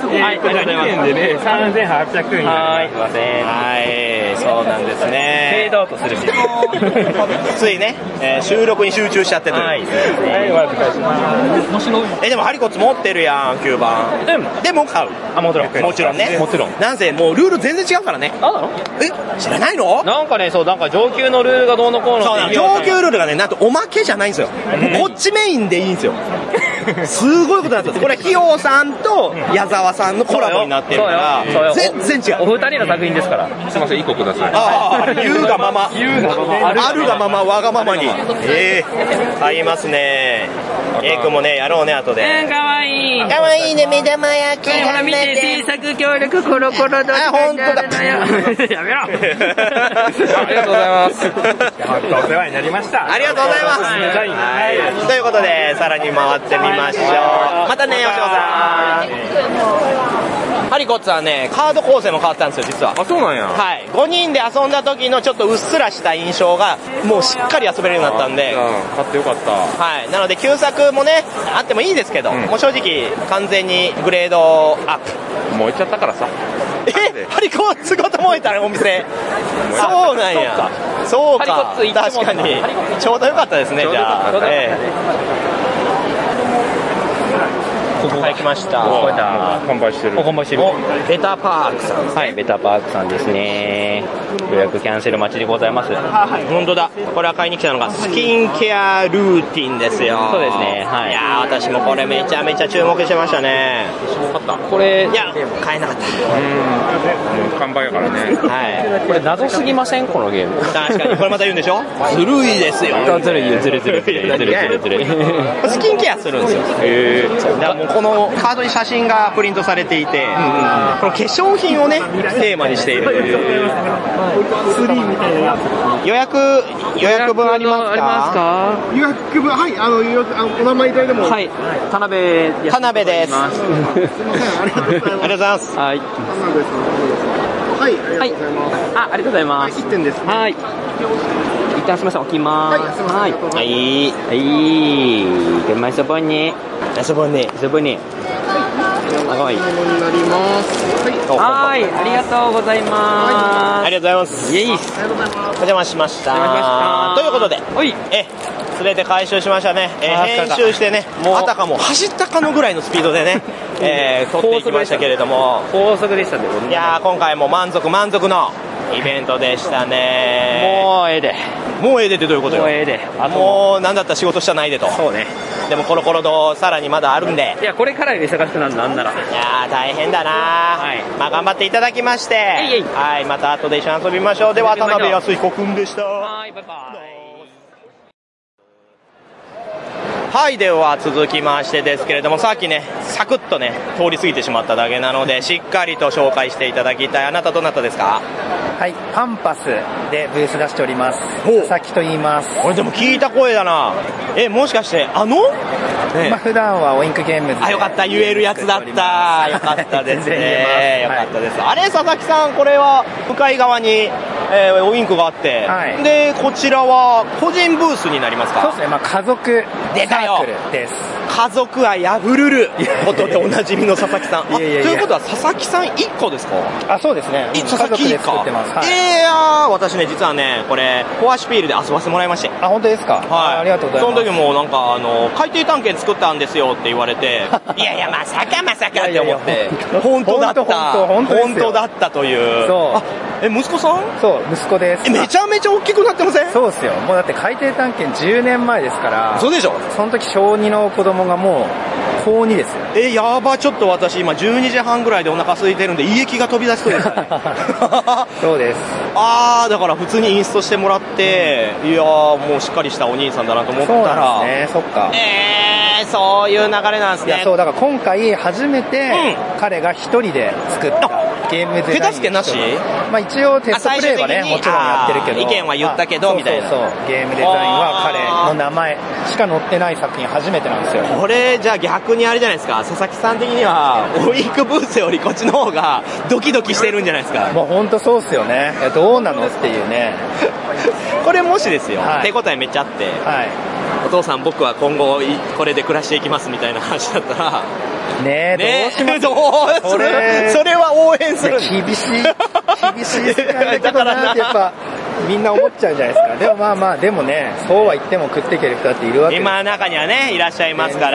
2年でね、3800円。 はい、すいません。 はい、そうなんですね。 フェードアウトするし。 ついね、収録に集中しちゃってという。 はい、お願いします。 でもハリコッツ持ってるやん、9番。でも買う。 あ、もちろん。 もちろんね。 もちろん。 なんせもうルール全然違うからね。 あ、なの？ 知らないの？ なんかね、そう、なんか上級のルールがどうのこうのそうなの、上級ルールがね、なんとおまけじゃないんですよ。こっちメインでいいんですよ。すごいことなんですよ。これ、ひようさんと矢沢さんのコラボになってるから、全然違う。 お二人の作品ですから。 すいません、1個ください。 ああ、言うがまま。あるがまま、わがままに。買いますね。エイクもね、やろうね、後で。 かわいい。 かわいいね、目玉焼き。 ほら見て、制作協力コロコロドあ、ほんとだ。 やめろ。 ありがとうございます。お世話になりました。 ありがとうございます。はい。ということで、さらに回ってみましょう。またね、おしょうさん。ハリコッツはね、カード構成も変わったんですよ、実は。 あ、そうなんや。 はい。5人で遊んだ時のちょっとうっすらした印象が、もうしっかり遊べるようになったんで。 買ってよかった。 はい。なので、旧作もね、あってもいいですけど、もう正直、完全にグレードアップ。 燃えちゃったからさ。 ハリコッツごと燃えたね、お店。そうなんや。そうか。確かに。ちょうどよかったですね、じゃあ。ここが来ました。 販売してる。 販売してる。 ベタパークさん。 はい、ベタパークさんですね。予約キャンセル待ちでございます。 本当だ。これは買いに来たのがスキンケアルーティンですよ。 そうですね。はい。 いやー、私もこれめちゃめちゃ注目してましたね。 これ、 いや、買えなかった。 完売やからね。 はい。 これ謎すぎませんこのゲーム。 確かに。これまた言うんでしょ？ずるいですよ。 ずるい。 スキンケアするんですよ。だからもうこのカードに写真がプリントされていて、この化粧品をね、テーマにしているという。予約分ありますか？ 予約分、はい、お名前いただいても。 はい、田辺です。 すいません、ありがとうございます。 ありがとうございます。 はい。 はい、ありがとうございます。 ありがとうございます。 1点ですね。 はい。一旦すみません、置きます。 はい。はい。 出ましたぼに。あ、かわいい。はい、ありがとうございます。 ありがとうございます。 イエイ。 お邪魔しました。ということで、 すべて回収しましたね。編集してね、あたかも走ったかのぐらいのスピードでね、撮っていきましたけれども。 高速でしたね。 いやー、今回も満足のイベントでしたね。 もうええで。 もうええでってどういうことよ。 もうええで。 もうなんだったら仕事したないでと。 そうね。 でもコロコロとさらにまだあるんで。 いや、これからより忙しくなるなんなら。いやー、大変だな。はい。まあ頑張っていただきまして。はい、また後で一緒に遊びましょう。では、田辺康彦くんでした。 はい、バイバイ。 はい、では続きましてですけれども、さっきね、サクッとね、通り過ぎてしまっただけなので、しっかりと紹介していただきたい。あなたどなたですか？ はい、パンパスでブース出しております。佐々木と言います。 これでも聞いた声だな。もしかして、 まあ普段はオインクゲームズで。 あ、よかった、言えるやつだった。よかったですね。よかったです。あれ、佐々木さん、これは、向かい側に、オインクがあって、で、こちらは、個人ブースになりますか？ そうですね、まあ家族サークルです。 家族愛あふるることでおなじみの佐々木さん。ということは、佐々木さん1個ですか？ あ、そうですね。 佐々木一家。私ね、実はね、これ、フォアシュピールで遊ばせてもらいまして。 あ、本当ですか？はい。ありがとうございます。 その時もなんか、海底探検作ったんですよって言われて、いやいや、まさかって思って、本当だった。本当だったという。 そう。 息子さん？ そう、息子です。 めちゃめちゃ大きくなってません？ そうですよ。もうだって海底探検10年前ですから。 そうでしょ？ その時小2の子供がもう高2ですよ。 やば、ちょっと私今12時半ぐらいでお腹空いてるんで胃液が飛び出しそうですね。 そうです。 だから普通にインストしてもらって、いやー、もうしっかりしたお兄さんだなと思ったら。 そうなんですね、そっか。 そういう流れなんですね。 いや、そう、だから今回初めて彼が一人で作ったゲームデザイン。 手助けなし？ まあ一応テストプレイはね、もちろんやってるけど。 意見は言ったけど、みたいな。 そう、ゲームデザインは彼の名前しか載ってない作品初めてなんですよ。 これ、じゃあ逆にあれじゃないですか、佐々木さん的には、オインクブースよりこっちの方がドキドキしてるんじゃないですか。 もう本当そうっすよね。どうなのっていうね。 これもしですよ、手応えめっちゃあって、お父さん僕は今後これで暮らしていきますみたいな話だったら、 ねえ、どうします？ どうする？それは応援する。 厳しい世界だからなってやっぱみんな思っちゃうじゃないですか。でもまあでもね、そうは言っても食っていける人だっているわけです。 今中にはね、いらっしゃいますから。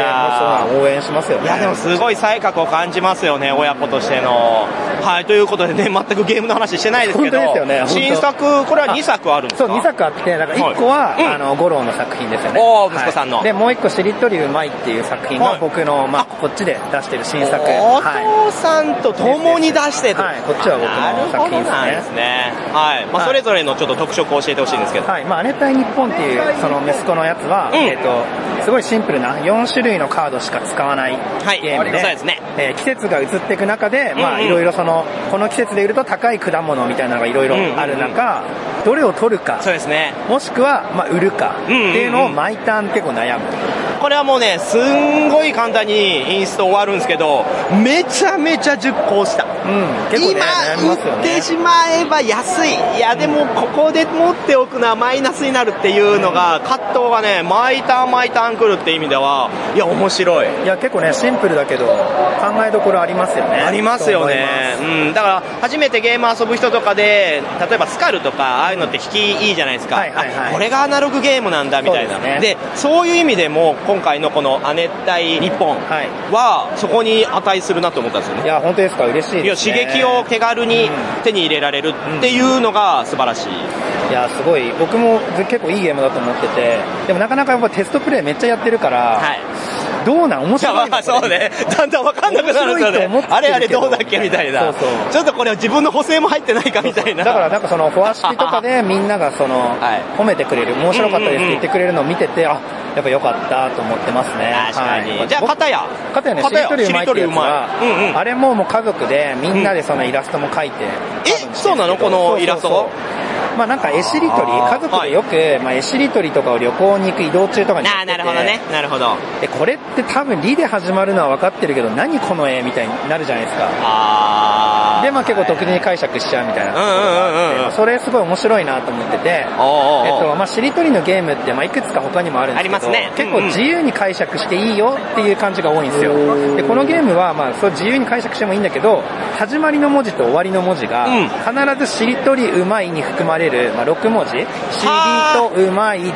応援しますよね。 いやでもすごい才覚を感じますよね、親子としての。はい、ということでね、全くゲームの話してないですけど、 本当ですよね。 新作、これは2作あるんですか？ そう、2作あって、だから1個は、五郎の作品ですよね。 息子さんの。 で、もう1個、しりとりうまいっていう作品が僕の、まあこっちで出してる新作。 お父さんと共に出してる。 はい、こっちは僕の作品ですね。はい。まあそれぞれのちょっと特色を教えてほしいんですけど。 はい、まあアネタイ日本っていう、その息子のやつは、すごいシンプルな4種類のカードしか使わないゲームで、 そうですね。 季節が移っていく中で、まあいろいろこの季節で売ると高い果物みたいなのがいろいろある中、どれを取るか、 そうですね。 もしくは、まあ売るかっていうのを毎ターン結構悩む。 これはもうね、すんごい簡単にインスト終わるんですけど、めちゃめちゃ熟考した。 結構ね、 今売ってしまえば安い。いやでもここで持っておくのはマイナスになるっていうのが、葛藤がね、毎ターン来るって意味では、いや面白い。 いや結構ね、シンプルだけど考えどころありますよね。 ありますよね。だから初めてゲーム遊ぶ人とかで、例えばスカルとかああいうのって引きいいじゃないですか。これがアナログゲームなんだみたいな。で、そういう意味でも今回のこの亜熱帯日本はそこに値するなと思ったんですよね。 いや本当ですか？嬉しいですね。 いや刺激を手軽に手に入れられるっていうのが素晴らしい。 いやすごい、僕も結構いいゲームだと思ってて、でもなかなかやっぱテストプレイめっちゃやってるから、どうなん面白いの？ そうね、だんだん分かんなくなるんですよね。あれどうだっけみたいな。ちょっとこれ自分の補正も入ってないかみたいな。 だからなんかそのフォア式とかでみんなが褒めてくれる、面白かったですって言ってくれるのを見てて、あ、やっぱ良かったと思ってますね。 確かに。じゃあ片やね、しりとりうまいってやつは、あれももう家族でみんなでそのイラストも描いて。 そうなの？このイラスト？ まあなんか絵しりとり、家族でよく、まあ絵しりとりとかを旅行に行く移動中とかにやってて。 なるほどね。なるほど。 で、これって多分リで始まるのは分かってるけど、何この絵みたいになるじゃないですか。で、まあ結構独自に解釈しちゃうみたいな。それすごい面白いなと思ってて、まあしりとりのゲームって、まあいくつか他にもあるんですけど、結構自由に解釈していいよっていう感じが多いんですよ。で、このゲームは、まあそう自由に解釈してもいいんだけど、始まりの文字と終わりの文字が、必ずしりとりうまいに含まれる、まあ6文字、しりとうまいで、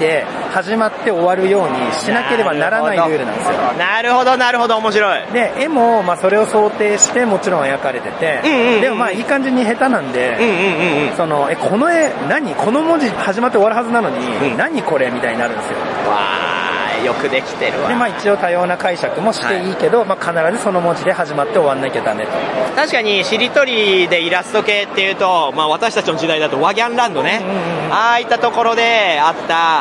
始まって終わるようにしなければならないルールなんですよ。 なるほど、なるほど、面白い。 で、絵も、まあ、それを想定してもちろん描かれてて、でもまあ、いい感じに下手なんで、この絵、何この文字始まって終わるはずなのに、何これみたいになるんですよ。 よくできてるわ。 で、まあ一応多様な解釈もしていいけど、まあ必ずその文字で始まって終わんなきゃダメと。 確かに、しりとりでイラスト系っていうと、まあ私たちの時代だとワギャンランドね。ああいったところであった、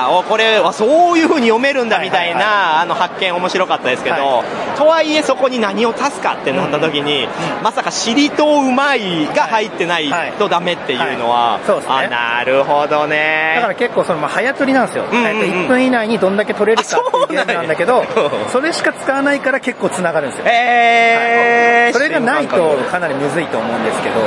これはそういう風に読めるんだみたいな、発見面白かったですけど、とはいえそこに何を足すかってなった時に、まさかしりとうまいが入ってないとダメっていうのは、 そうですね。 なるほどね。 だから結構早取りなんですよ。1分以内にどんだけ取れるかっていうゲームなんだけど、それしか使わないから結構繋がるんですよ。それがないとかなりむずいと思うんですけど、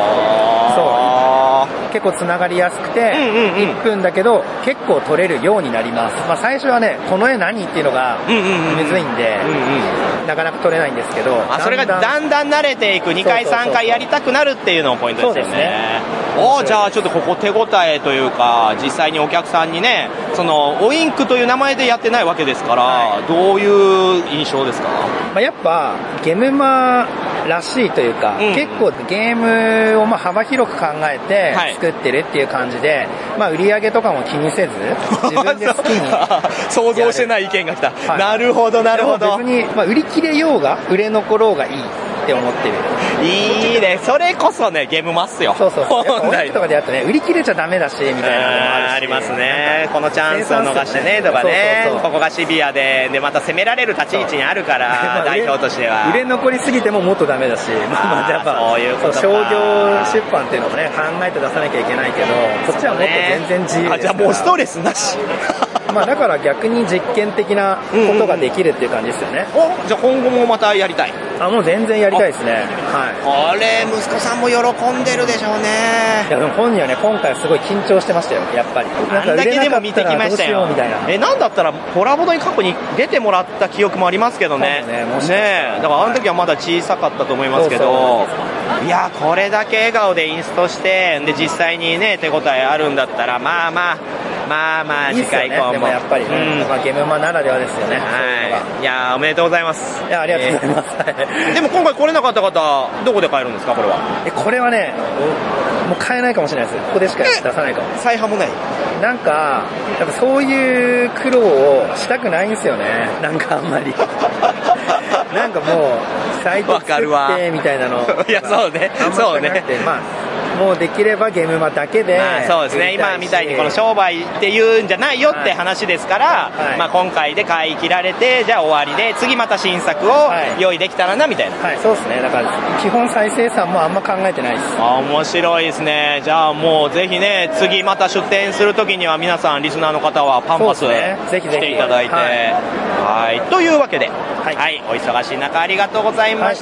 結構繋がりやすくて、1分だけど結構取れるようになります。まあ最初はね、この絵何っていうのがむずいんで、なかなか取れないんですけど、 それがだんだん慣れていく、2回3回やりたくなるっていうのもポイントですよね。じゃあちょっとここ手応えというか、実際にお客さんにね、オインクという名前でやってないわけですから、どういう印象ですか？ まあやっぱゲムマらしいというか、結構ゲームをまあ幅広く考えて作ってるっていう感じで、まあ売り上げとかも気にせず、自分で好きに想像してない意見が来た。なるほど、なるほど。 別に、まあ売り切れようが、売れ残ろうがいいって思ってる。 いいね。それこそね、ゲームマスよ。 そう。本来とかでやるとね、売り切れちゃダメだし、みたいなのもあるし。 ありますね。このチャンスを逃してね、とかね。ここがシビアで、また攻められる立ち位置にあるから、代表としては。 売れ残りすぎてももっとダメだし、まあやっぱ、商業出版っていうのもね、考えて出さなきゃいけないけど、こっちはもっと全然自由ですから。 じゃあもうストレスなし。 まあだから逆に実験的なことができるっていう感じですよね。 じゃあ今後もまたやりたい？ もう全然やりたいですね。 これ息子さんも喜んでるでしょうね。 いやでも本人はね、今回すごい緊張してましたよ、やっぱり。 あんだけでも見てきましたよ。なんだったらホラボドに過去に出てもらった記憶もありますけどね。だからあの時はまだ小さかったと思いますけど、いやこれだけ笑顔でインストして、で実際にね手応えあるんだったら、まあ次回以降もでもやっぱりね、ゲームマならではですよね。 いやおめでとうございます。 いやありがとうございます。 でも今回来れなかった方、どこで買えるんですか、これは？ これはね、もう買えないかもしれないです。ここでしか出さないかも。 再販もない？ なんか、やっぱそういう苦労をしたくないんですよね。なんかあんまり。なんかもう、サイト作ってみたいなの。 いや、そうね。そうね。 まあもうできればゲームマだけで、 そうですね、今みたいにこの商売っていうんじゃないよって話ですから、まあ今回で買い切られて、じゃあ終わりで次また新作を用意できたらなみたいな。 そうですね。だから基本再生産もあんま考えてないです。 面白いですね。じゃあもうぜひね、次また出店するときには皆さんリスナーの方はパンパス来ていただいて、というわけで、お忙しい中ありがとうございました。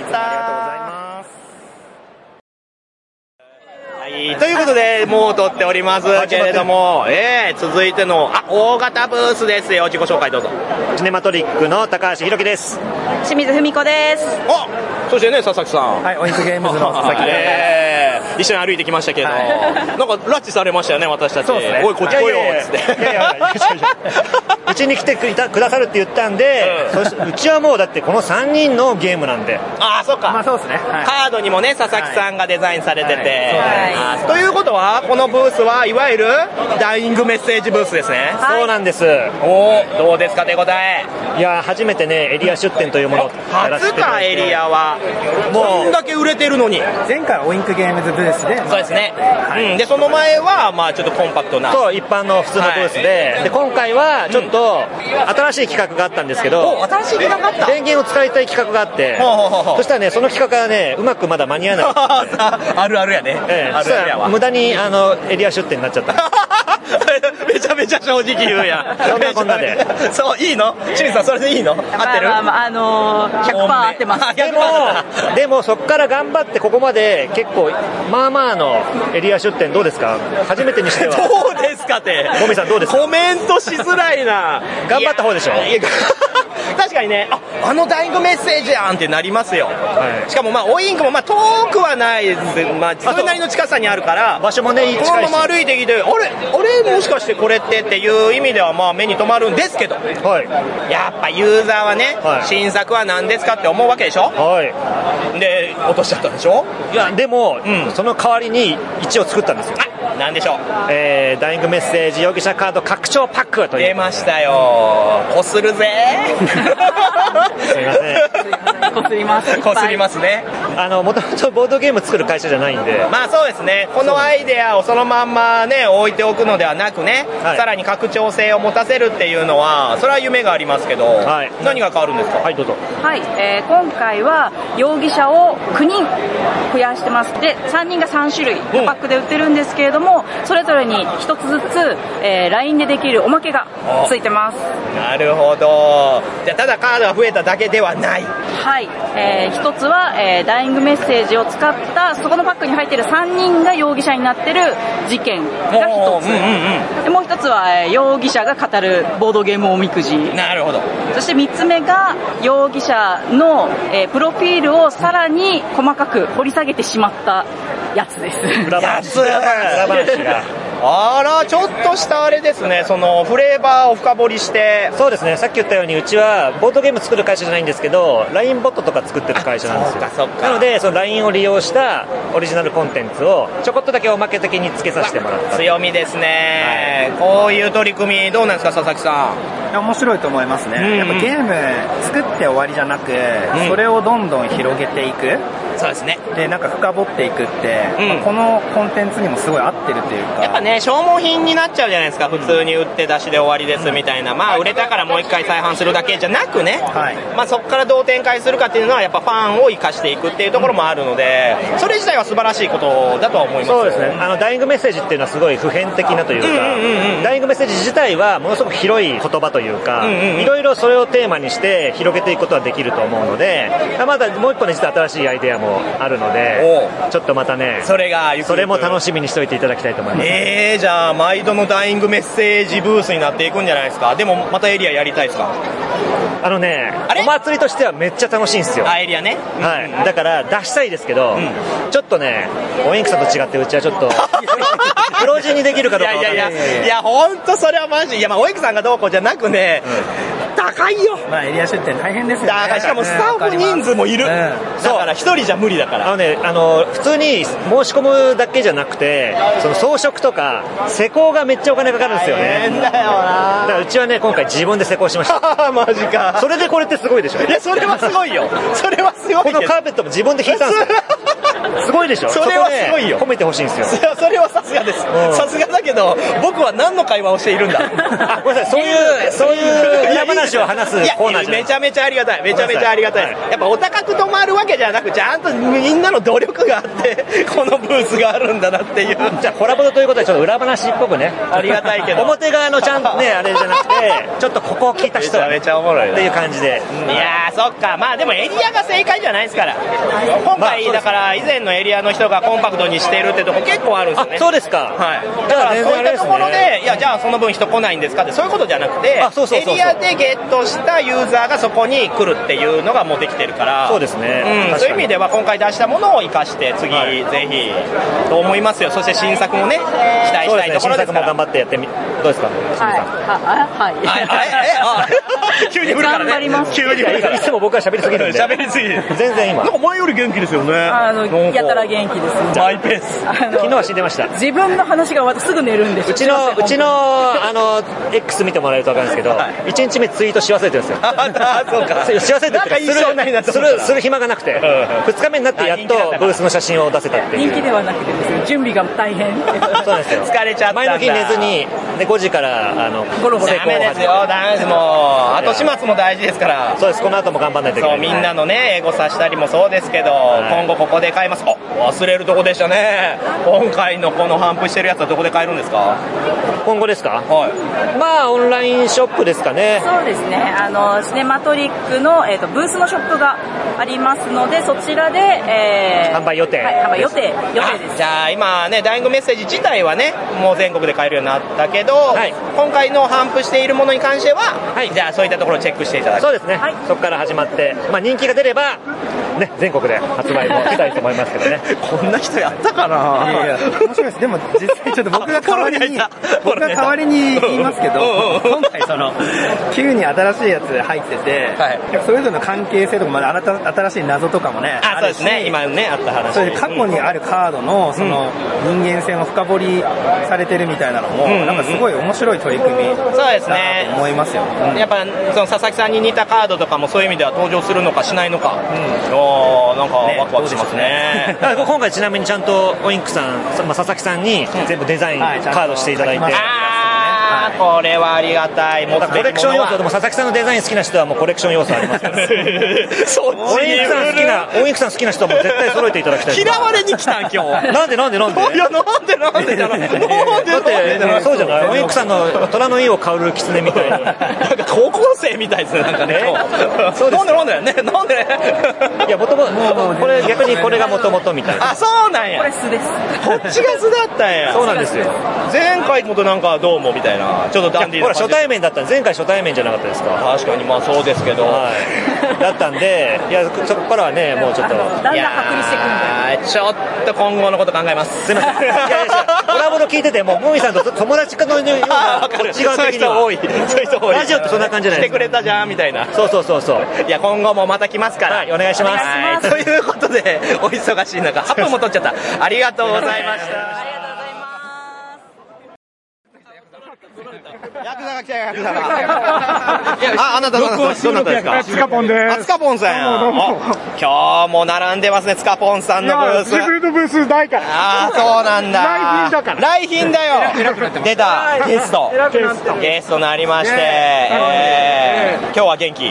ということで、もう撮っておりますけれども、続いての、大型ブースですよ。自己紹介どうぞ。 シネマトリックの高橋弘樹です。 清水文子です。 そしてね、佐々木さん。 はい、オインクゲームズの佐々木です。 一緒に歩いてきましたけど、なんか拉致されましたよね、私たち。おい、こっち来いよ、つって。 うちに来てくださるって言ったんで、うちはもうだってこの3人のゲームなんで。 そっか。 まあそうですね。 カードにもね、佐々木さんがデザインされてて。ということは、このブースはいわゆるダイイングメッセージブースですね。 そうなんです。 どうですか、手応え。 いや、初めてね、エリア出店というものをやらせていただいて。 初か、エリアは。こんだけ売れてるのに。 前回オインクゲームズブースで。 そうですね。で、その前は、まあちょっとコンパクトな。 そう、一般の普通のブースで。で、今回は、ちょっと、新しい企画があったんですけど。 新しい企画があった？ 電源を使いたい企画があって。そしたらね、その企画がね、うまくまだ間に合わない。 あるあるやね。 あるあるやわ。無駄に、エリア出店になっちゃった。 めちゃめちゃ正直言うやん。 そんなこんなで。 そう、いいの？清水さん、それでいいの？合ってる？ 100% 合ってます。 でも、そっから頑張ってここまで結構、まあまあのエリア出店どうですか？初めてにしては。 どうですかって。 もみさんどうですか？ コメントしづらいな。 頑張った方でしょ？ 確かにね、あのダイイングメッセージやんってなりますよ。しかもオインクも遠くはないです。それなりの近さにあるから、 場所もね、 このまま歩いてきて、あれもしかしてこれっていう意味では目に留まるんですけど、やっぱユーザーはね、新作は何ですかって思うわけでしょ。で、落としちゃったでしょ。 いや、でも、その代わりに一応作ったんですよ。 なんでしょう。 ダイイングメッセージ容疑者カード拡張パックという。 出ましたよ。こするぜ。 すいません。 こすります。 こすりますね。 もともとボードゲーム作る会社じゃないんで。 そうですね。このアイデアをそのまんまね、置いておくのではなくね、さらに拡張性を持たせるっていうのは、それは夢がありますけど、何が変わるんですか？ はい、どうぞ。 はい、今回は容疑者を9人増やしてます。で、3人が3種類パックで売ってるんですけれども、それぞれに1つずつ、LINE でできるおまけがついてます。 なるほど。じゃあただカードが増えただけではない。 はい、1つは、ダイイングメッセージを使ったそこのパックに入っている3人が容疑者になっている事件が1つ、でもう1つは、容疑者が語るボードゲームおみくじ。 なるほど。 そして3つ目が容疑者の、プロフィールをさらに細かく掘り下げてしまったやつです。 裏話が。 ちょっとしたあれですね、そのフレーバーを深掘りして。 そうですね、さっき言ったようにうちはボードゲーム作る会社じゃないんですけど、 LINE ボットとか作ってる会社なんですよ。なのでその LINE を利用したオリジナルコンテンツをちょこっとだけおまけ的につけさせてもらった。 強みですね、こういう取り組みどうなんですか、佐々木さん。 面白いと思いますね。やっぱゲーム作って終わりじゃなく、それをどんどん広げていく。 そうですね。 で、なんか深掘っていくって、このコンテンツにもすごい合ってるというか。 やっぱね、消耗品になっちゃうじゃないですか。普通に売って出しで終わりですみたいな。売れたからもう一回再販するだけじゃなくね、そこからどう展開するかっていうのはやっぱファンを生かしていくっていうところもあるので、それ自体は素晴らしいことだとは思います。 そうですね。ダイイングメッセージっていうのはすごい普遍的なというか、ダイイングメッセージ自体はものすごく広い言葉というか、いろいろそれをテーマにして広げていくことはできると思うので、まだもう一個ね、実は新しいアイデアもあるので、ちょっとまたね、それも楽しみにしておいていただきたいと思います。 じゃあ毎度のダイイングメッセージブースになっていくんじゃないですか。でもまたエリアやりたいですか？ お祭りとしてはめっちゃ楽しいんですよ。 エリアね。 だから出したいですけど、ちょっとね、オインクさんと違ってうちはちょっと黒字にできるかどうか分からない。 いや本当それはマジ。オインクさんがどうこうじゃなくね、高いよ。 エリア出店大変ですよね。 しかもスタッフ人数もいる。だから一人じゃ無理だから。 普通に申し込むだけじゃなくて、その装飾とか施工がめっちゃお金かかるんですよね。 大変だよな。だからうちはね、今回自分で施工しました。 マジか。 それでこれってすごいでしょ。 いや、それはすごいよ。それはすごい。 このカーペットも自分で引いたんですよ。すごいでしょ。 それはすごいよ。 褒めてほしいんですよ。 それはさすがです。さすがだけど、僕は何の会話をしているんだ。 ごめんなさい、そういう裏話を話すコーナーじゃない。 めちゃめちゃありがたい。めちゃめちゃありがたい。やっぱお高く止まるわけじゃなく、ちゃんとみんなの努力があってこのブースがあるんだなっていう。 じゃあコラボということでちょっと裏話っぽくね、 ありがたいけど、 表側のちゃんとねあれじゃなくて、ちょっとここを聞いた人めちゃめちゃおもろいっていう感じで。 いやそっか。でもエリアが正解じゃないですから。今回だから以前のエリアの人がコンパクトにしてるってとこ結構あるんですよね。 そうですか。 だからそういったところで、いやじゃあその分人来ないんですかって、そういうことじゃなくて、エリアでゲットしたユーザーがそこに来るっていうのがもうできてるから。 そうですね。 そういう意味では今回出したものを生かして次、ぜひと思いますよ。そして新作もね、期待したいところですから。 新作も頑張ってやってみ、どうですか？ 急に振るからね。 頑張ります。 急に振るから。 いつも僕は喋りすぎるんで。 喋りすぎる。 全然今。 なんか前より元気ですよね。 やたら元気です。 マイペース。 昨日は死んでました。 自分の話が終わってすぐ寝るんです。 うちのX 見てもらえると分かるんですけど、1日目ツイートし忘れてるんですよ。 そうか。 し忘れてる。する暇がなくて、2日目になってやっとブースの写真を出せたっていう。 人気ではなくてですね、準備が大変。 そうなんですよ。 疲れちゃったんだ。 前の日寝ずに、で5時からゴロゴロ。 ダメですよ。ダメです。もう後始末も大事ですから。 そうです。この後も頑張らないといけない。 そう、みんなのねエゴさしたりもそうですけど、今後ここで買います。忘れるとこでしたね。今回のこの頒布してるやつはどこで買えるんですか？ 今後ですか？オンラインショップですかね。 そうですね。シネマトリックのブースのショップがありますので、そちらで販売予定。 販売予定です。 じゃあ今ね、ダイイングメッセージ自体はね、もう全国で買えるようになったけど、今回の頒布しているものに関しては、じゃあそういっったところをチェックしていただく。 そうですね。そこから始まって、人気が出れば、ね、全国で発売もしたいと思いますけどね。 こんな人やったかな。 いや面白いです。でも実際ちょっと僕が代わりに言いますけど、今回急に新しいやつ入ってて、それぞれの関係性とか、新しい謎とかもね、 そうですね、今ね、あった話。 それで過去にあるカードの、人間性を深掘りされてるみたいなのも、なんかすごい面白い取り組みだなと思いますよ。 やっぱ、佐々木さんに似たカードとかもそういう意味では登場するのかしないのか、なんかワクワクしますね。 今回ちなみにちゃんとオインクさん、佐々木さんに全部デザインカードしていただいて、 これはありがたい。 コレクション要素でも佐々木さんのデザイン好きな人はもうコレクション要素ありますから。オインクさん好きな人はもう絶対揃えていただきたい。 嫌われに来たん今日。 なんでいやなんでじゃない。だってそうじゃない。オインクさんの虎の意を買う狐みたいな。 高校生みたいですねなんかね。そうです。なんでなんで。 いや元々これ逆にこれが元々みたいな。 あ、そうなんや。 これ素です。 こっちが素だったんや。 そうなんですよ。 前回もとなんかどうもみたいな。ちょっとダンディーな。 ほら初対面だった。前回初対面じゃなかったですか。 確かにそうですけど。 だったんで、いやそこからはねもうちょっと。 だんだん剥離してくるんだよ。 ちょっと今後のこと考えます。 すみません。いやコラボの聞いててももみさんと友達のようなこっち側的には多い。そういう人多い。 ラジオってそんな感じじゃないですか。 してくれたじゃんみたいな。 そう。 いや今後もまた来ますから。 お願いします。 ということでお忙しい中8分も取っちゃった。ありがとうございました。ヤクザが来たよ、ヤクザが。あなたどなたですか。 ツカポンです。 ツカポンさんや。今日も並んでますね、ツカポンさんのブース。 自分のブースないから。 ああ、そうなんだ。 来賓だから。 来賓だよ。出た、ゲストになりまして、今日は元気。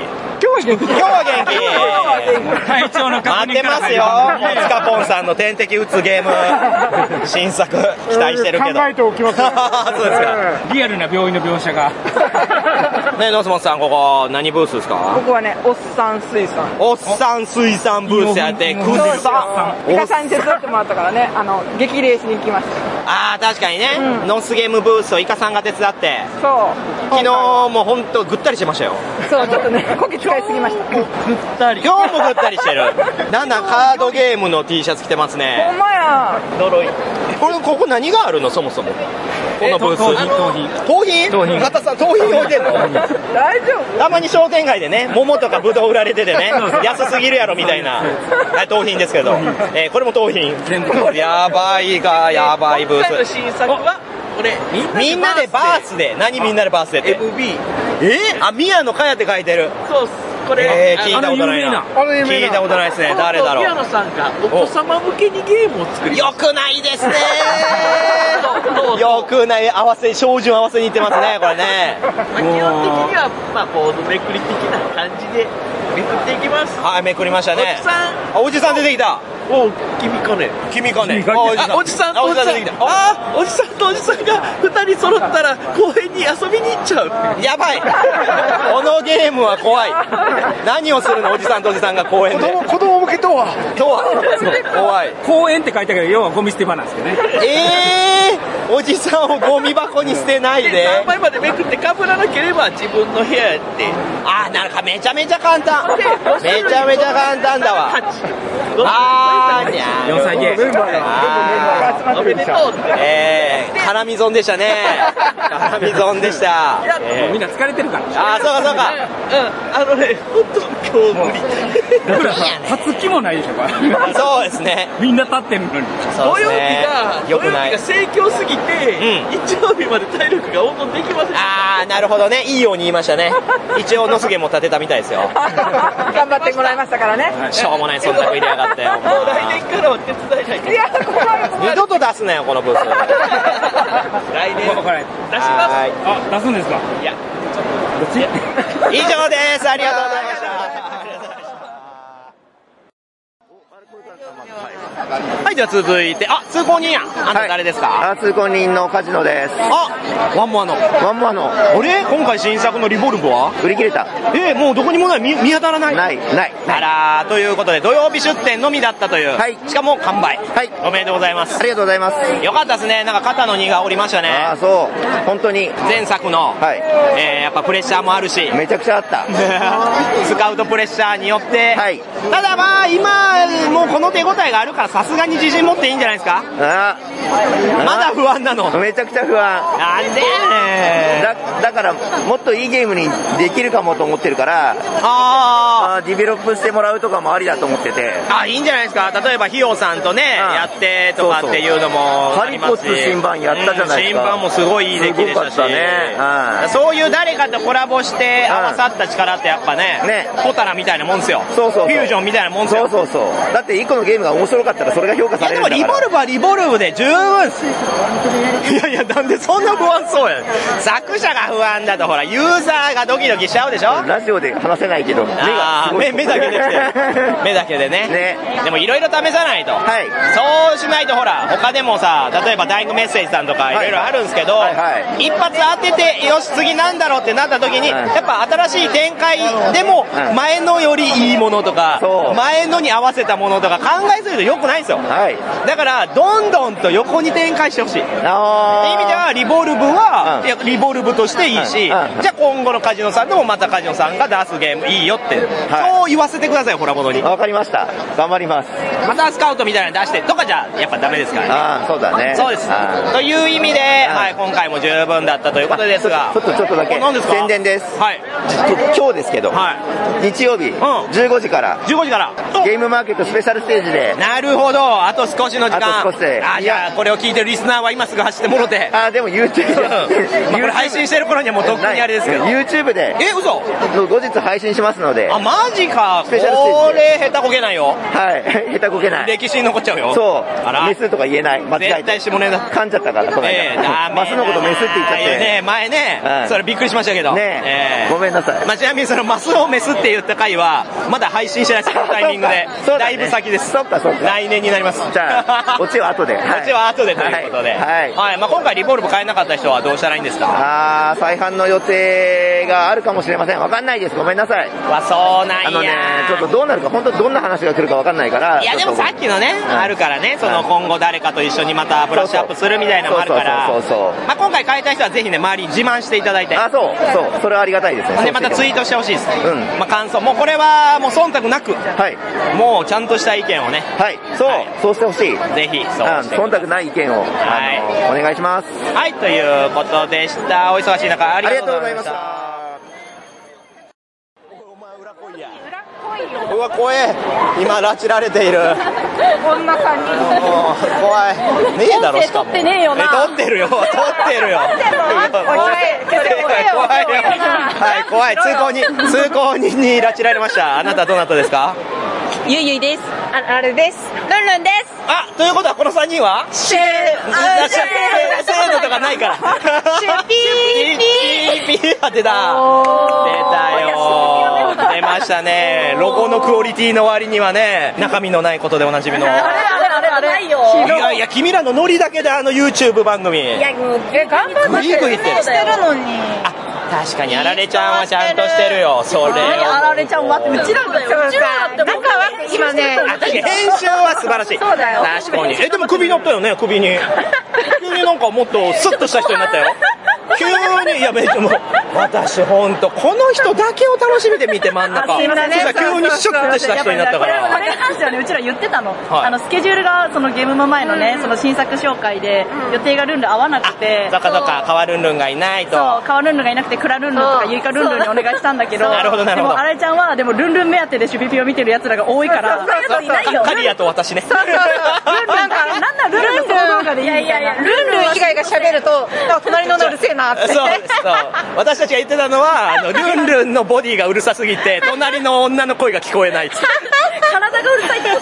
会長の確認待ってますよ。ツカポンさんの天敵打つゲーム新作期待してるけど。 考えておきます。そうですか。 リアルな病院の描写が。 ね、ノスモスさんここ何ブースですか。 ここはね、おっさん水産ブースやって、くっさイカさんに手伝ってもらったからね、激励しに来ました。 ああ確かにね、ノスゲームブースをイカさんが手伝って、 そう昨日も本当ぐったりしてましたよ。 そうちょっとねこき使いすぎました。 ぐったり。今日もぐったりしてる。なんだカードゲームの T シャツ着てますね。 ほんまや。 呪い。ここ何があるのそもそも。このブース。盗品。中田さん盗品置いてんの。 大丈夫。 たまに商店街でね、桃とかブドウ売られててね、安すぎるやろみたいな。盗品ですけど、これも盗品。やばいブース。 今回の新作はこれみんなでバースデー。何みんなでバースデーって。 MB。 宮野佳也って書いてる。 そうっす。これ聞いたことないな。聞いたことないですね。誰だろう。 宮野さんがお子様向けにゲームを作ります。 よくないですね。よくない。照準合わせにいってますねこれね。 基本的にはボードめくり的な感じでめくっていきます。 はい、めくりましたね。おじさん出てきた。 君かね。 おじさん出てきた。 おじさんとおじさんが2人揃ったら公園に遊びに行っちゃう。 やばい。このゲームは怖い。何をするのおじさんとおじさんが公園で。 子供向けとは怖い。 公園って書いてあるけど要はゴミ捨て場なんですけどね。 おじさんをゴミ箱に捨てないで。 何枚までめくって被らなければ自分の部屋やって。 なんかめちゃめちゃ簡単。めちゃめちゃ簡単だわ。 4歳ゲーム。おめでとうって。 絡み損でしたね。絡み損でした。 みんな疲れてるから。 そうか。 本当今日無理。僕らさ立つ気もないでしょこれ。 そうですね。 みんな立ってるのに。土曜日が盛況すぎて日曜日まで体力が温存できません。 なるほどね。いいように言いましたね。一応ノスゲも立てたみたいですよ。 頑張ってもらいましたからね。 しょうもない忖度入れやがって。 もう来年からは手伝いないと。 いや二度と出すなよこのブース。 来年これ出します。出すんですか。いやどっち。 以上です。ありがとうございました。はい、じゃあ続いて、通行人や。あんた誰ですか。 通行人のカジノです。 ワンモアの。あれ今回新作のリボルブは売り切れた。 もうどこにもない。見当たらない。 ない。 あら、ということで土曜日出店のみだったという。しかも完売。おめでとうございます。 ありがとうございます。 よかったですね。なんか肩の荷が下りましたね。 ああ、そう。本当に。 前作の、やっぱプレッシャーもあるし。 めちゃくちゃあった。 スカウトプレッシャーによって。ただまあ、今、もうこの手応えがあるから、さすがに自信持っていいんじゃないですか？まだ不安なの？ めちゃくちゃ不安。 なんでやねん。だから、もっといいゲームにできるかもと思ってるから、ディベロップしてもらうとかもありだと思ってて。 いいんじゃないですか。例えば、ひよさんとね、やってとかっていうのもありますし。 ハリコッツ新版やったじゃないですか。 新版もすごいいい出来でしたし。そういう誰かとコラボして合わさった力ってやっぱね、ホタラみたいなもんですよ。フュージョンみたいなもんですよ。 そう。だって1個のゲームが面白かったらそれが評価されるんだから。 いやでもリボルブはリボルブで十分っす。いや、なんでそんな不安そうやねん。作者が不安だとほら、ユーザーがドキドキしちゃうでしょ。 ラジオで話せないけど、 目だけで目だけでね。でもいろいろ試さないと。そうしないとほら、他でもさ、例えばダイイングメッセージさんとかいろいろあるんですけど、一発当てて、よし次なんだろうってなった時に、やっぱ新しい展開でも前のよりいいものとか、前のに合わせたものとか考えすぎると良くないんですよ。だからどんどんと横に展開してほしい。っていう意味ではリボルブは、リボルブとしていいし、じゃあ今後のカジノさんでもまたカジノさんが出すゲームいいよって、そう言わせてくださいよ、ホラボドに。 わかりました。頑張ります。 またスカウトみたいなの出してとかじゃやっぱダメですからね。 そうだね。 そうです。という意味で、今回も十分だったということですが、 ちょっとだけ宣伝です。今日ですけど、日曜日15時からゲームマーケットスペシャルステージで。 なるほど、あと少しの時間。 あと少しで。 じゃあこれを聞いてるリスナーは今すぐ走ってもろて。 でも YouTube これ配信してる頃にはもうとっくにあれですけど。 YouTube で。 嘘？ 後日配信しますので。 マジか。 スペシャルステージ。 これ下手こけないよ。 下手こけない。 歴史に残っちゃうよ。 そう。メスとか言えない。間違えて。 絶対下ネタ噛んじゃったから、この間。マスのことメスって言っちゃって。 前ね、それびっくりしましたけど。 ごめんなさい。 ちなみにそのマスをメスって言った回は、まだ配信してないです、このタイミングで。だいぶ先です。 そっか。 来年になります。 じゃあ、オチは後で。 オチは後でということで。今回リボルブ買えなかった人はどうしたらいいんですか？ 再販の予定があるかもしれません。わかんないです。ごめんなさい。 そうなんや。 ちょっとどうなるか、本当どんな話が来るかわかんないから。 いやでもさっきのね、あるからね、その今後誰かと一緒にまたブラッシュアップするみたいなのもあるから。今回買えた人はぜひね、周りに自慢していただいて。 それはありがたいですね。 で、またツイートしてほしいです。感想。もうこれはもう忖度なく。もうちゃんとした意見をね。 そうしてほしい。 ぜひ、そうして忖度ない意見を、お願いします。 ということでした。お忙しい中、ありがとうございました。うわ、怖え。今、拉致られている。 こんな感じ。 怖い。ねえだろ、しかも。 撮ってねえよな。 撮ってるよ。怖い。怖い。通行人に拉致られました。あなたどなたですか？ ゆいゆいです。 あれです。ルンルンです。 ということはこの3人はせーのとかないから。ピー当てだ。出たよ。出ましたね。ロゴのクオリティの割にはね、中身のないことでおなじみの。 あれないよ。 いや、君らのノリだけでYouTube 番組。 いや、頑張ってしてるのに。 確かにあられちゃんはちゃんとしてるよ。それあられちゃんはうちらだよ。うちらだって今ね、 編集は素晴らしい。 そうだよ。 確かに。でも首乗ったよね、首に。急になんかもっとスッとした人になったよ。急に、いや、別にもう、私ほんと、この人だけを楽しみで見て真ん中。急にシュッとした人になったから。 これに関してはね、うちら言ってたの。スケジュールが、そのゲームの前のね、その新作紹介で、予定がルンルン合わなくて。 そっか、川ルンルンがいないと。 そう、川ルンルンがいなくて、クラルンルンとかユイカルンルンにお願いしたんだけど。 なるほど。 でも、あられちゃんは、でもルンルン目当てでシュピピを見てる奴らが多いから。 カリアと私ね。 なんだ、ルンルンの動画でいいみたいな。 ルンルン以外が喋ると、隣のうるせえなって。 そう。私たちが言ってたのは、ルンルンのボディがうるさすぎて、隣の女の声が聞こえない。 体がうるさいって言った。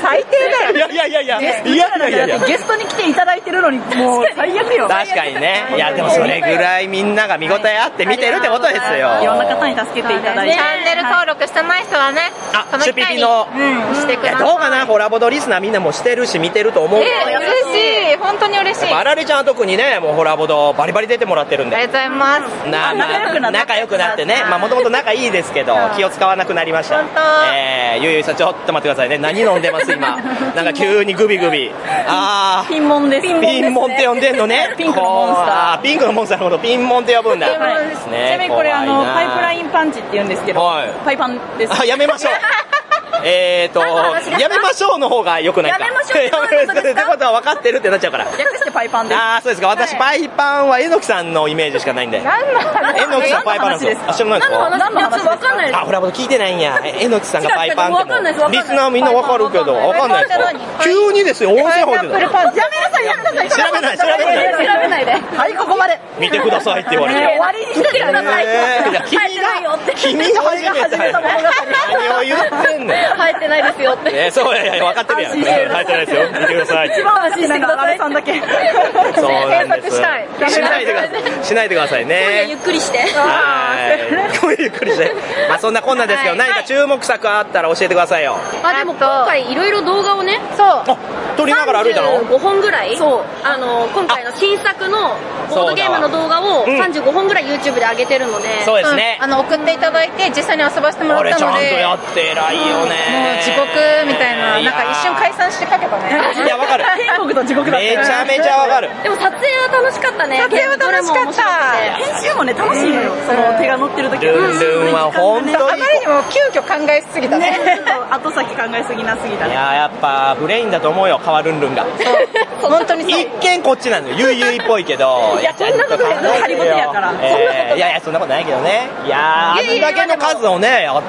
最低だよ。 いや。 ゲストに来ていただいてるのに、もう最悪よ。 確かにね。いや、でもそれぐらいみんなが見応えあって見てるってことですよ。 いろんな方に助けていただいて。 チャンネル登録してない人はね、 その機会にしてください。どうかな、ホラボドリスナーみんなもしてるし見てると思う。 嬉しい、本当に嬉しい。 あられちゃんは特にね、もうホラボドバリバリ出てもらってるんで。 ありがとうございます。 仲良くなってね、もともと仲いいですけど、気を使わなくなりました。ゆいゆいさん、ちょっと待ってくださいね。何飲んでます今。なんか急にグビグビ。 ピンモンです。 ピンモンって呼んでんのね。 ピンクのモンスター。 ピンクのモンスターのことピンモンって呼ぶんだ。 ちなみにこれパイプラインパンチって言うんですけど、パイパンです。 やめましょう。やめましょうの方が良くないか。 やめましょうってことは分かってるってなっちゃうから。 略してパイパンです。 そうですか。私、パイパンはえのきさんのイメージしかないんで。えのきさんパイパンなんですよ。知らないですか？ 何の話？わかんないです。 ほら、聞いてないんや。えのきさんがパイパンっても。リスナーみんな分かるけど、分かんないですか？急にですよ、温泉入ってた。 やめなさい。 調べないで。はい、ここまで。 見てくださいって言われて。 終わりにしてください。 君が始めた物語。何を言ってんの？ 入ってないですよって。 そうや、分かってるやん。入ってないですよ。見てください。 一番安心してください。さんだけ。 そうなんです。しないでくださいね。 ゆっくりして。 ゆっくりして。そんなこんなですけど、何か注目作あったら教えてくださいよ。 でも今回いろいろ動画をね、 撮りながら歩いたの ？35本ぐらい、今回の新作のボードゲームの動画を35本ぐらい YouTube で上げてるので、 そうですね。 送っていただいて実際に遊ばせてもらったので、 ちゃんとやって偉いよね。 もう地獄みたいな、なんか一瞬解散してかけたね。 いや、わかる。 天国と地獄だった。 めちゃめちゃわかる。 でも撮影は楽しかったね。 撮影は楽しかった。 編集もね、楽しいのよ。その手が乗ってる時は。 ルンルンは本当に。 あまりにも急遽考えすぎたね。 後先考えすぎなすぎたね。 いや、やっぱブレインだと思うよ、カワルンルンが。 本当に一見こっちなのよ、ゆいゆいっぽいけど。 いや、そんなことない。ハリボテやから。 いや、そんなことないけどね。いや、あんだけの数をね、やって。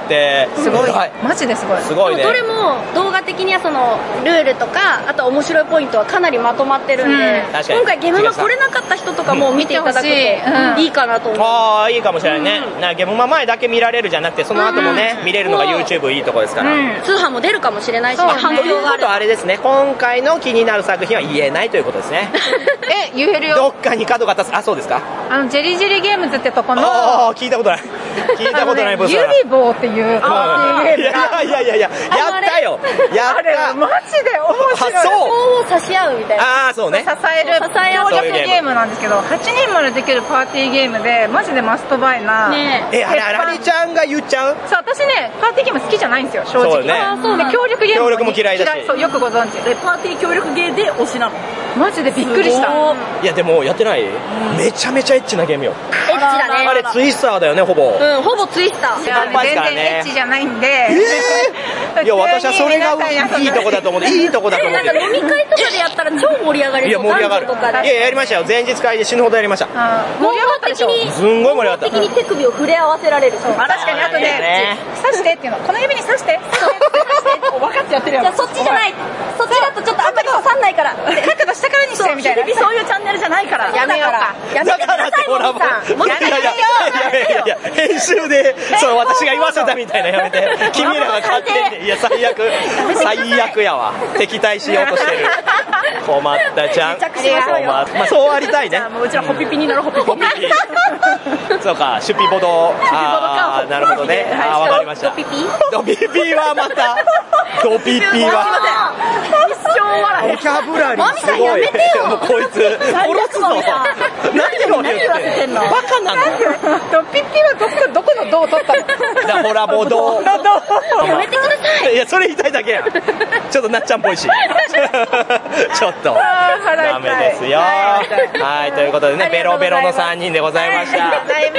すごい。マジですごい。 すごいね。 どれも動画的にはそのルールとか、あと面白いポイントはかなりまとまってるんで、今回ゲームマ来れなかった人とかも見ていただくといいかなと思う。 いいかもしれないね。ゲームマ前だけ見られるじゃなくて、その後もね、見れるのが YouTube いいとこですから。 通販も出るかもしれないし、 反響がある。あれですね、今回の気になる作品は言えないということですね。 言えるよ。 どっかに角が立つ。そうですか。 ジェリジェリゲームズってとこの。 聞いたことない。聞いたことないブース。 ユリボーっていうパーティーゲームが。 いや、やったよ。やった。 マジで面白い。 棒を差し合うみたいな。 そうね。 支える協力ゲームなんですけど、8人までできるパーティーゲームで、マジでマストバイな。 あられちゃんが言っちゃう？ そう、私ね、パーティーゲーム好きじゃないんですよ、正直。で、協力ゲーム。 協力も嫌いだし。 そう、よくご存知。 パーティー協力ゲーで推しなの。 マジでびっくりした。 いや、でもやってない？めちゃめちゃエッチなゲームよ。 エッチだね。 あれツイスターだよね、ほぼ。 ほぼツイスター。 全然エッチじゃないんで。 いや、私はそれがいいとこだと思って。いいとこだと思って。 飲み会とかでやったら超盛り上がりそう。 いや、盛り上がる。いや、やりましたよ。前日会で死ぬほどやりました。 盛り上がったでしょ。 すんごい盛り上がった。 的に手首を触れ合わせられる。 確かに、あとね、刺してっていうの。この指に刺して。 分かってやってるやん。 そっちじゃない。そっちだとちょっとあんまり刺さんないから。 角度下からにしてみたいな。 そういうチャンネルじゃないから。 やめようか。 やめてください、モミさん。もっといや、編集で、私が言わせたみたいなやめて。君らが勝手に。いや、最悪やわ。敵対しようとしてる。困ったちゃん。そうありたいね。 うちらホピピになるホピピ。 そうか、シュピボド。なるほどね。わかりました。ドピピはまた。ドピピは。 一生笑い。 ボキャブラリーすごい。 やめてよ。 こいつ、殺すぞ。何を言ってんの？バカなの？ ドピピはどこの銅を取ったの？ ホラボド。 やめてください。 いや、それ言いたいだけや。ちょっとなっちゃんっぽいし。ちょっと。ダメですよ。はい、ということでね、ベロベロの3人でございました。 ありがとうございます。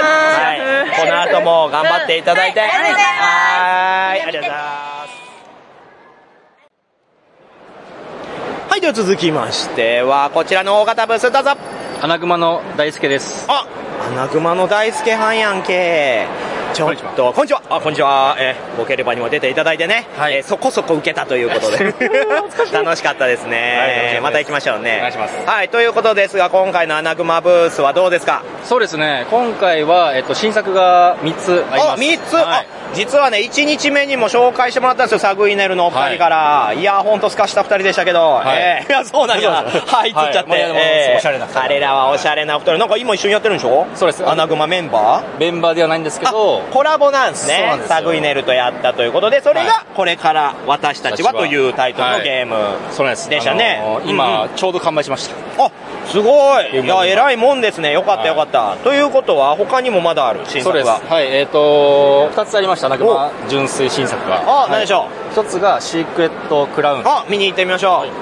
この後も頑張っていただいて。はい、ありがとうございます。はい、では続きましては、こちらの大型ブースどうぞ。 アナグマの大輔です。 アナグマの大輔はんやんけ。ちょっと、こんにちは。こんにちは。ボケレバにも出ていただいてね、そこそこ受けたということで。楽しかったですね。また行きましょうね。 お願いします。 はい、ということですが、今回のアナグマブースはどうですか？ そうですね、今回は、新作が3つあります。 3つ、 実はね、1日目にも紹介してもらったんですよ、サグイネルのお二人から。いや、ほんとすかした2人でしたけど。いや、そうなんや。はい、つっちゃって。 おしゃれな2人。 彼らはおしゃれな2人。なんか今一緒にやってるんでしょ？ そうです。 アナグマメンバー？ メンバーではないんですけど、 コラボなんですね。サグイネルとやったということで、それがこれから私たちはというタイトルのゲームでしたね。 今、ちょうど完売しました。 あ、すごい。いや、偉いもんですね。よかったよかった。ということは、他にもまだある新作は？ はい、2つありました、アナグマ純粋新作が。 何でしょう？1つがシークレットクラウン。 見に行ってみましょう。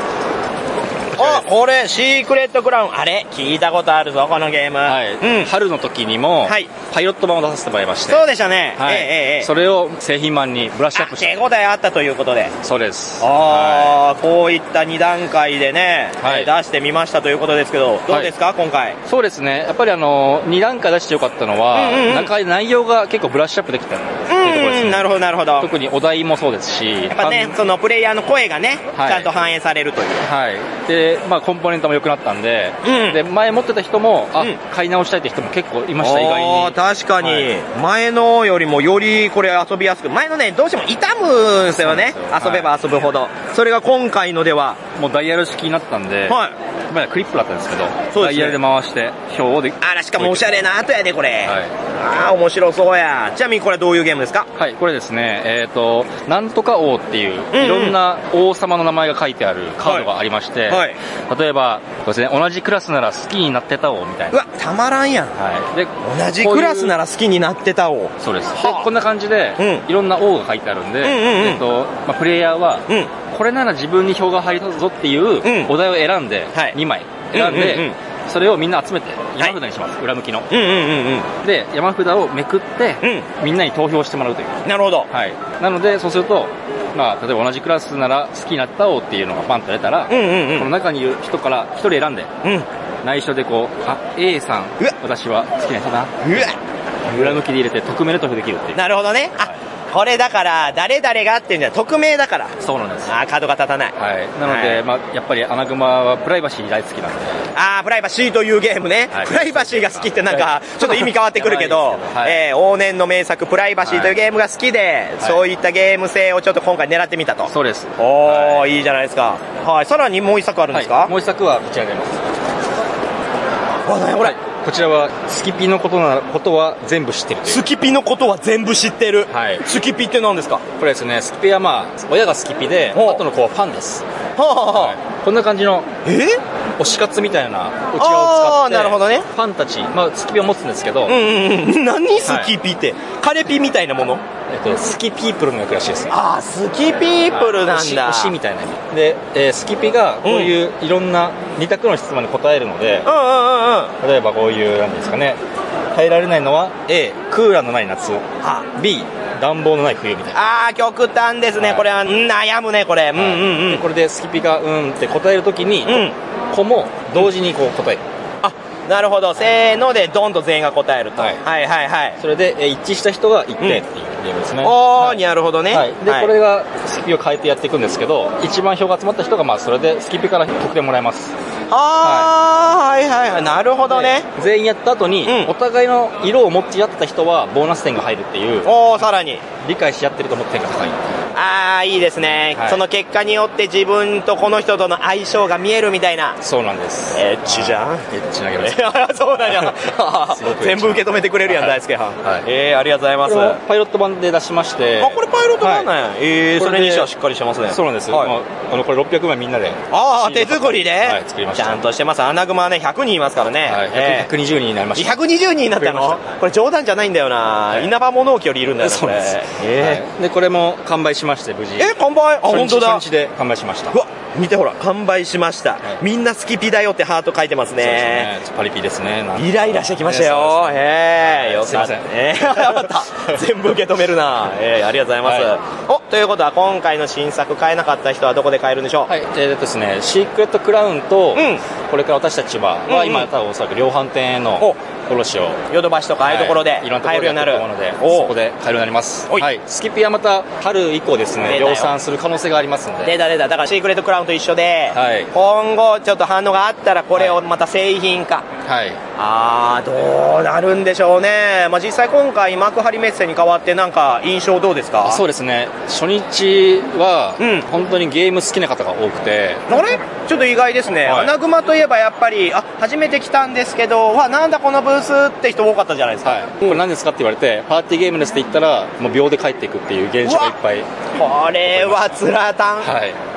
これ、シークレットクラウン。あれ聞いたことあるぞ、このゲーム。 春の時にも、パイロット版を出させてもらいまして。 そうでしたね。 それを製品版にブラッシュアップして。 手応えあったということで。 そうです。 こういった2段階でね、出してみましたということですけど、どうですか、今回。 そうですね。やっぱり2段階出してよかったのは、内容が結構ブラッシュアップできたっていうところですね。 なるほど、なるほど。 特にお題もそうですし。 やっぱね、そのプレイヤーの声がね、ちゃんと反映されるという。 で、コンポーネントも良くなったんで、で、前持ってた人も、買い直したいって人も結構いました、意外に。 確かに。前のよりもよりこれ遊びやすく、前のね、どうしても傷むんですよね。遊べば遊ぶほど。それが今回のでは。 もうダイヤル式になったんで、クリップだったんですけど、ダイヤルで回して表をで。 しかもおしゃれな後やで、これ。面白そうや。ちなみにこれはどういうゲームですか？ はい、これですね、なんとか王っていう、いろんな王様の名前が書いてあるカードがありまして、例えば、そうですね、同じクラスなら好きになってた王みたいな。 うわ、たまらんやん。で、同じクラスなら好きになってた王。 そうです。で、こんな感じで、いろんな王が書いてあるんで、プレイヤーは、これなら自分に票が入るぞっていうお題を選んで、2枚選んで、それをみんな集めて山札にします、裏向きの。で、山札をめくって、みんなに投票してもらうという。 なるほど。 なので、そうすると、例えば同じクラスなら好きになった王っていうのがパンと出たら、この中にいる人から1人選んで、内緒でA さん、私は好きな人だ。裏向きで入れて匿名で投票できるっていう。 なるほどね。これだから、誰々がっていうんじゃ匿名だから。 そうなんです。 カードが立たない。 なので、やっぱりアナグマはプライバシー大好きなんで。 プライバシーというゲームね。プライバシーが好きってなんか、ちょっと意味変わってくるけど、往年の名作、プライバシーというゲームが好きで、そういったゲーム性をちょっと今回狙ってみたと。 そうです。 いいじゃないですか。さらにもう一作あるんですか？ もう一作はこちらになります。 これ。 こちらはスキピのことは全部知ってる。 スキピのことは全部知ってる。スキピって何ですか？ これですね、スキピは親がスキピで、後の子はファンです。こんな感じの推し活みたいなうちわを使って、 なるほどね。 ファンたち、スキピを持つんですけど、 何スキピって？カレピみたいなもの？ スキピープルの役らしいです。 スキピープルなんだ。 推しみたいな意味で、スキピがこういういろんな2択の質問に答えるので、例えばこういうなんですかね、耐えられないのは A クーラーのない夏、B 暖房のない冬みたいな。 極端ですね。これは悩むね、これ。 これでスキピがって答えるときに、子も同時にこう答える。 なるほど。せーのでドンと全員が答えると。 それで一致した人が1点っていうゲームですね。 なるほどね。 で、これがスキピを変えてやっていくんですけど、一番票が集まった人がそれでスキピから得点もらえます。 なるほどね。 全員やった後に、お互いの色を持ち合ってた人はボーナス点が入るっていう。 さらに理解し合ってると思って点が高い。 いいですね。その結果によって自分とこの人との相性が見えるみたいな。 そうなんです。 エッチじゃん。 エッチなゲームです。 そうなんや。全部受け止めてくれるやん、大輔はん。ありがとうございます。 パイロット版で出しまして。 これパイロット版なんや。それにしてはしっかりしてますね。 そうなんです。これ600枚みんなで。 手作りで作りました。 ちゃんとしてます。アナグマはね、100人いますからね。 120人になりました。 120人になったの？これ冗談じゃないんだよな。稲葉物置よりいるんだよ、これ。 で、これも完売しまして、無事。 完売？本当だ。 初日で完売しました。 見てほら、完売しました。みんなスキピだよってハート書いてますね。 パリピですね。 イライラしてきましたよ。すいません。全部受け止めるな。ありがとうございます。ということは今回の新作買えなかった人はどこで買えるんでしょう？ ですね、シークレットクラウンと、これから私たちは今多分おそらく量販店への卸をヨドバシとかああいうところで買えるようになるので、そこで買えるようになります。スキピはまた春以降ですね、量産する可能性がありますので。 出た。だからシークレットクラウンと一緒で、今後ちょっと反応があったらこれをまた製品化どうなるんでしょうね。実際今回幕張メッセに変わってなんか印象どうですか？ そうですね、初日は本当にゲーム好きな方が多くて、 あれちょっと意外ですね。アナグマといえばやっぱり初めて来たんですけど、なんだこのブースって人多かったじゃないですか。 これ何ですかって言われて、パーティーゲームですって言ったらもう秒で帰っていくっていう現象がいっぱい。 これはつらたん。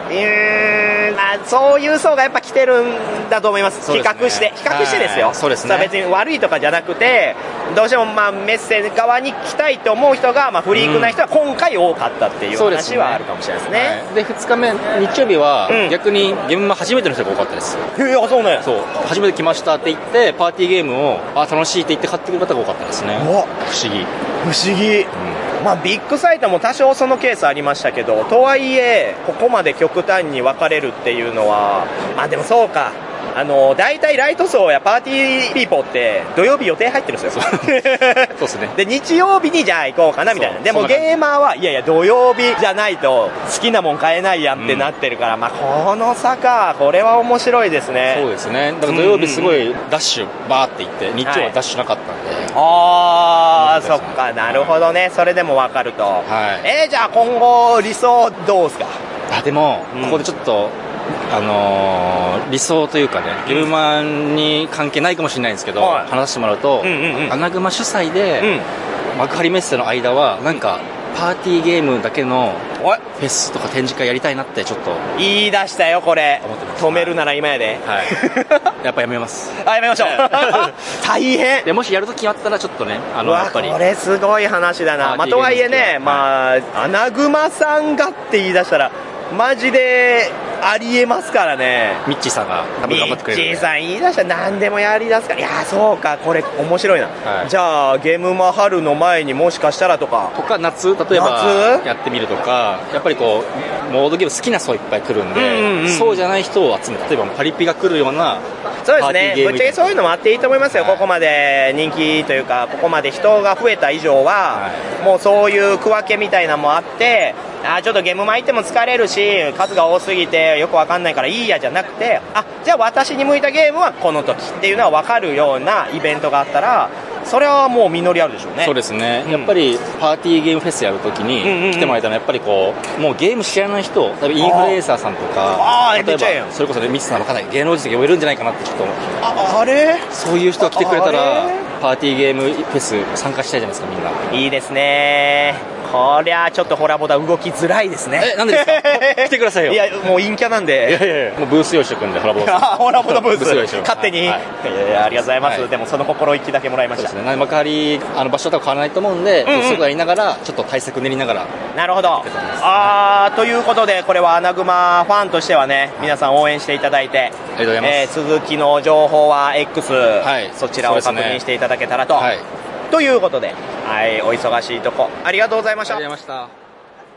そういう層がやっぱ来てるんだと思います。比較してですよ。 そうですね。 別に悪いとかじゃなくて、どうしてもメッセ側に来たいと思う人が、フリークな人は今回多かったっていう話はあるかもしれないですね。 で、2日目、日曜日は逆にゲーム初めての人が多かったです。 そうね。 そう。初めて来ましたって言って、パーティーゲームを、楽しいって言って買ってくる方が多かったですね。不思議。 不思議。ビッグサイトも多少そのケースありましたけど、とはいえここまで極端に分かれるっていうのは、でもそうか、大体ライト層やパーティーピーポーって土曜日予定入ってるんですよ。そうですね。 で日曜日にじゃあ行こうかなみたいな。でもゲーマーはいや土曜日じゃないと好きなもん買えないやんってなってるから、この差か、これは面白いですね。 そうですね。だから土曜日すごいダッシュバーって行って、日曜はダッシュなかったんで。 そっか、なるほどね。それでも分かると。じゃあ今後理想どうですか？ でもここでちょっと理想というかね、ゲームマンに関係ないかもしれないんですけど、話させてもらうと、アナグマ主催で幕張メッセの間はなんかパーティーゲームだけのフェスとか展示会やりたいなってちょっと言い出したよ。これ止めるなら今やで。 やっぱやめます。 やめましょう。大変で、もしやると決まったらちょっとね、やっぱりこれすごい話だな。とはいえね、アナグマさんがって言い出したらマジでありえますからね。 ミッチーさんが多分頑張ってくれる。 ミッチーさん言い出したら何でもやりだすから。いやそうか、これ面白いな。じゃあゲームマ春の前にもしかしたらとか夏、例えばやってみるとか、やっぱりこうモードゲーム好きな層いっぱい来るんで、そうじゃない人を集めて、例えばパリピが来るようなそうですね、ぶっちゃけそういうのもあっていいと思いますよ。ここまで人気というか、ここまで人が増えた以上は、もうそういう区分けみたいなのもあって、ちょっとゲームマ行っても疲れるし数が多すぎてよくわかんないからいいやじゃなくて、じゃあ私に向いたゲームはこの時っていうのは分かるようなイベントがあったら、それはもう実りあるでしょうね。 そうですね、やっぱりパーティーゲームフェスやるときに来てもらえたら、やっぱりこうもうゲーム知らない人、例えばインフルエンサーさんとか、例えばそれこそミツさんのかなり芸能人で呼べるんじゃないかなってちょっとそういう人が来てくれたらパーティーゲームフェス参加したいじゃないですか、みんな。 いいですね。こりゃちょっとホラボダ動きづらいですね。 なんでですか？来てくださいよ。 いやもう陰キャなんで。 もうブース用意しておくんで、ホラボダホラボダブース用意して勝手に。ありがとうございます。でもその心意気だけもらいました。 そうですね。幕張場所とか変わらないと思うんで、そこやりながらちょっと対策練りながら。 なるほど。ということで、これはアナグマファンとしてはね、皆さん応援していただいて、 ありがとうございます。 続きの情報は X、そちらを確認していただけたらと。ということで、お忙しいとこありがとうございました。 ありがとうございました。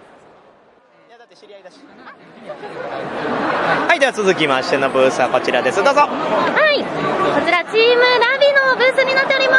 はい、では続きましてのブースはこちらです。どうぞ。 はい、こちらチームラビのブースになっております。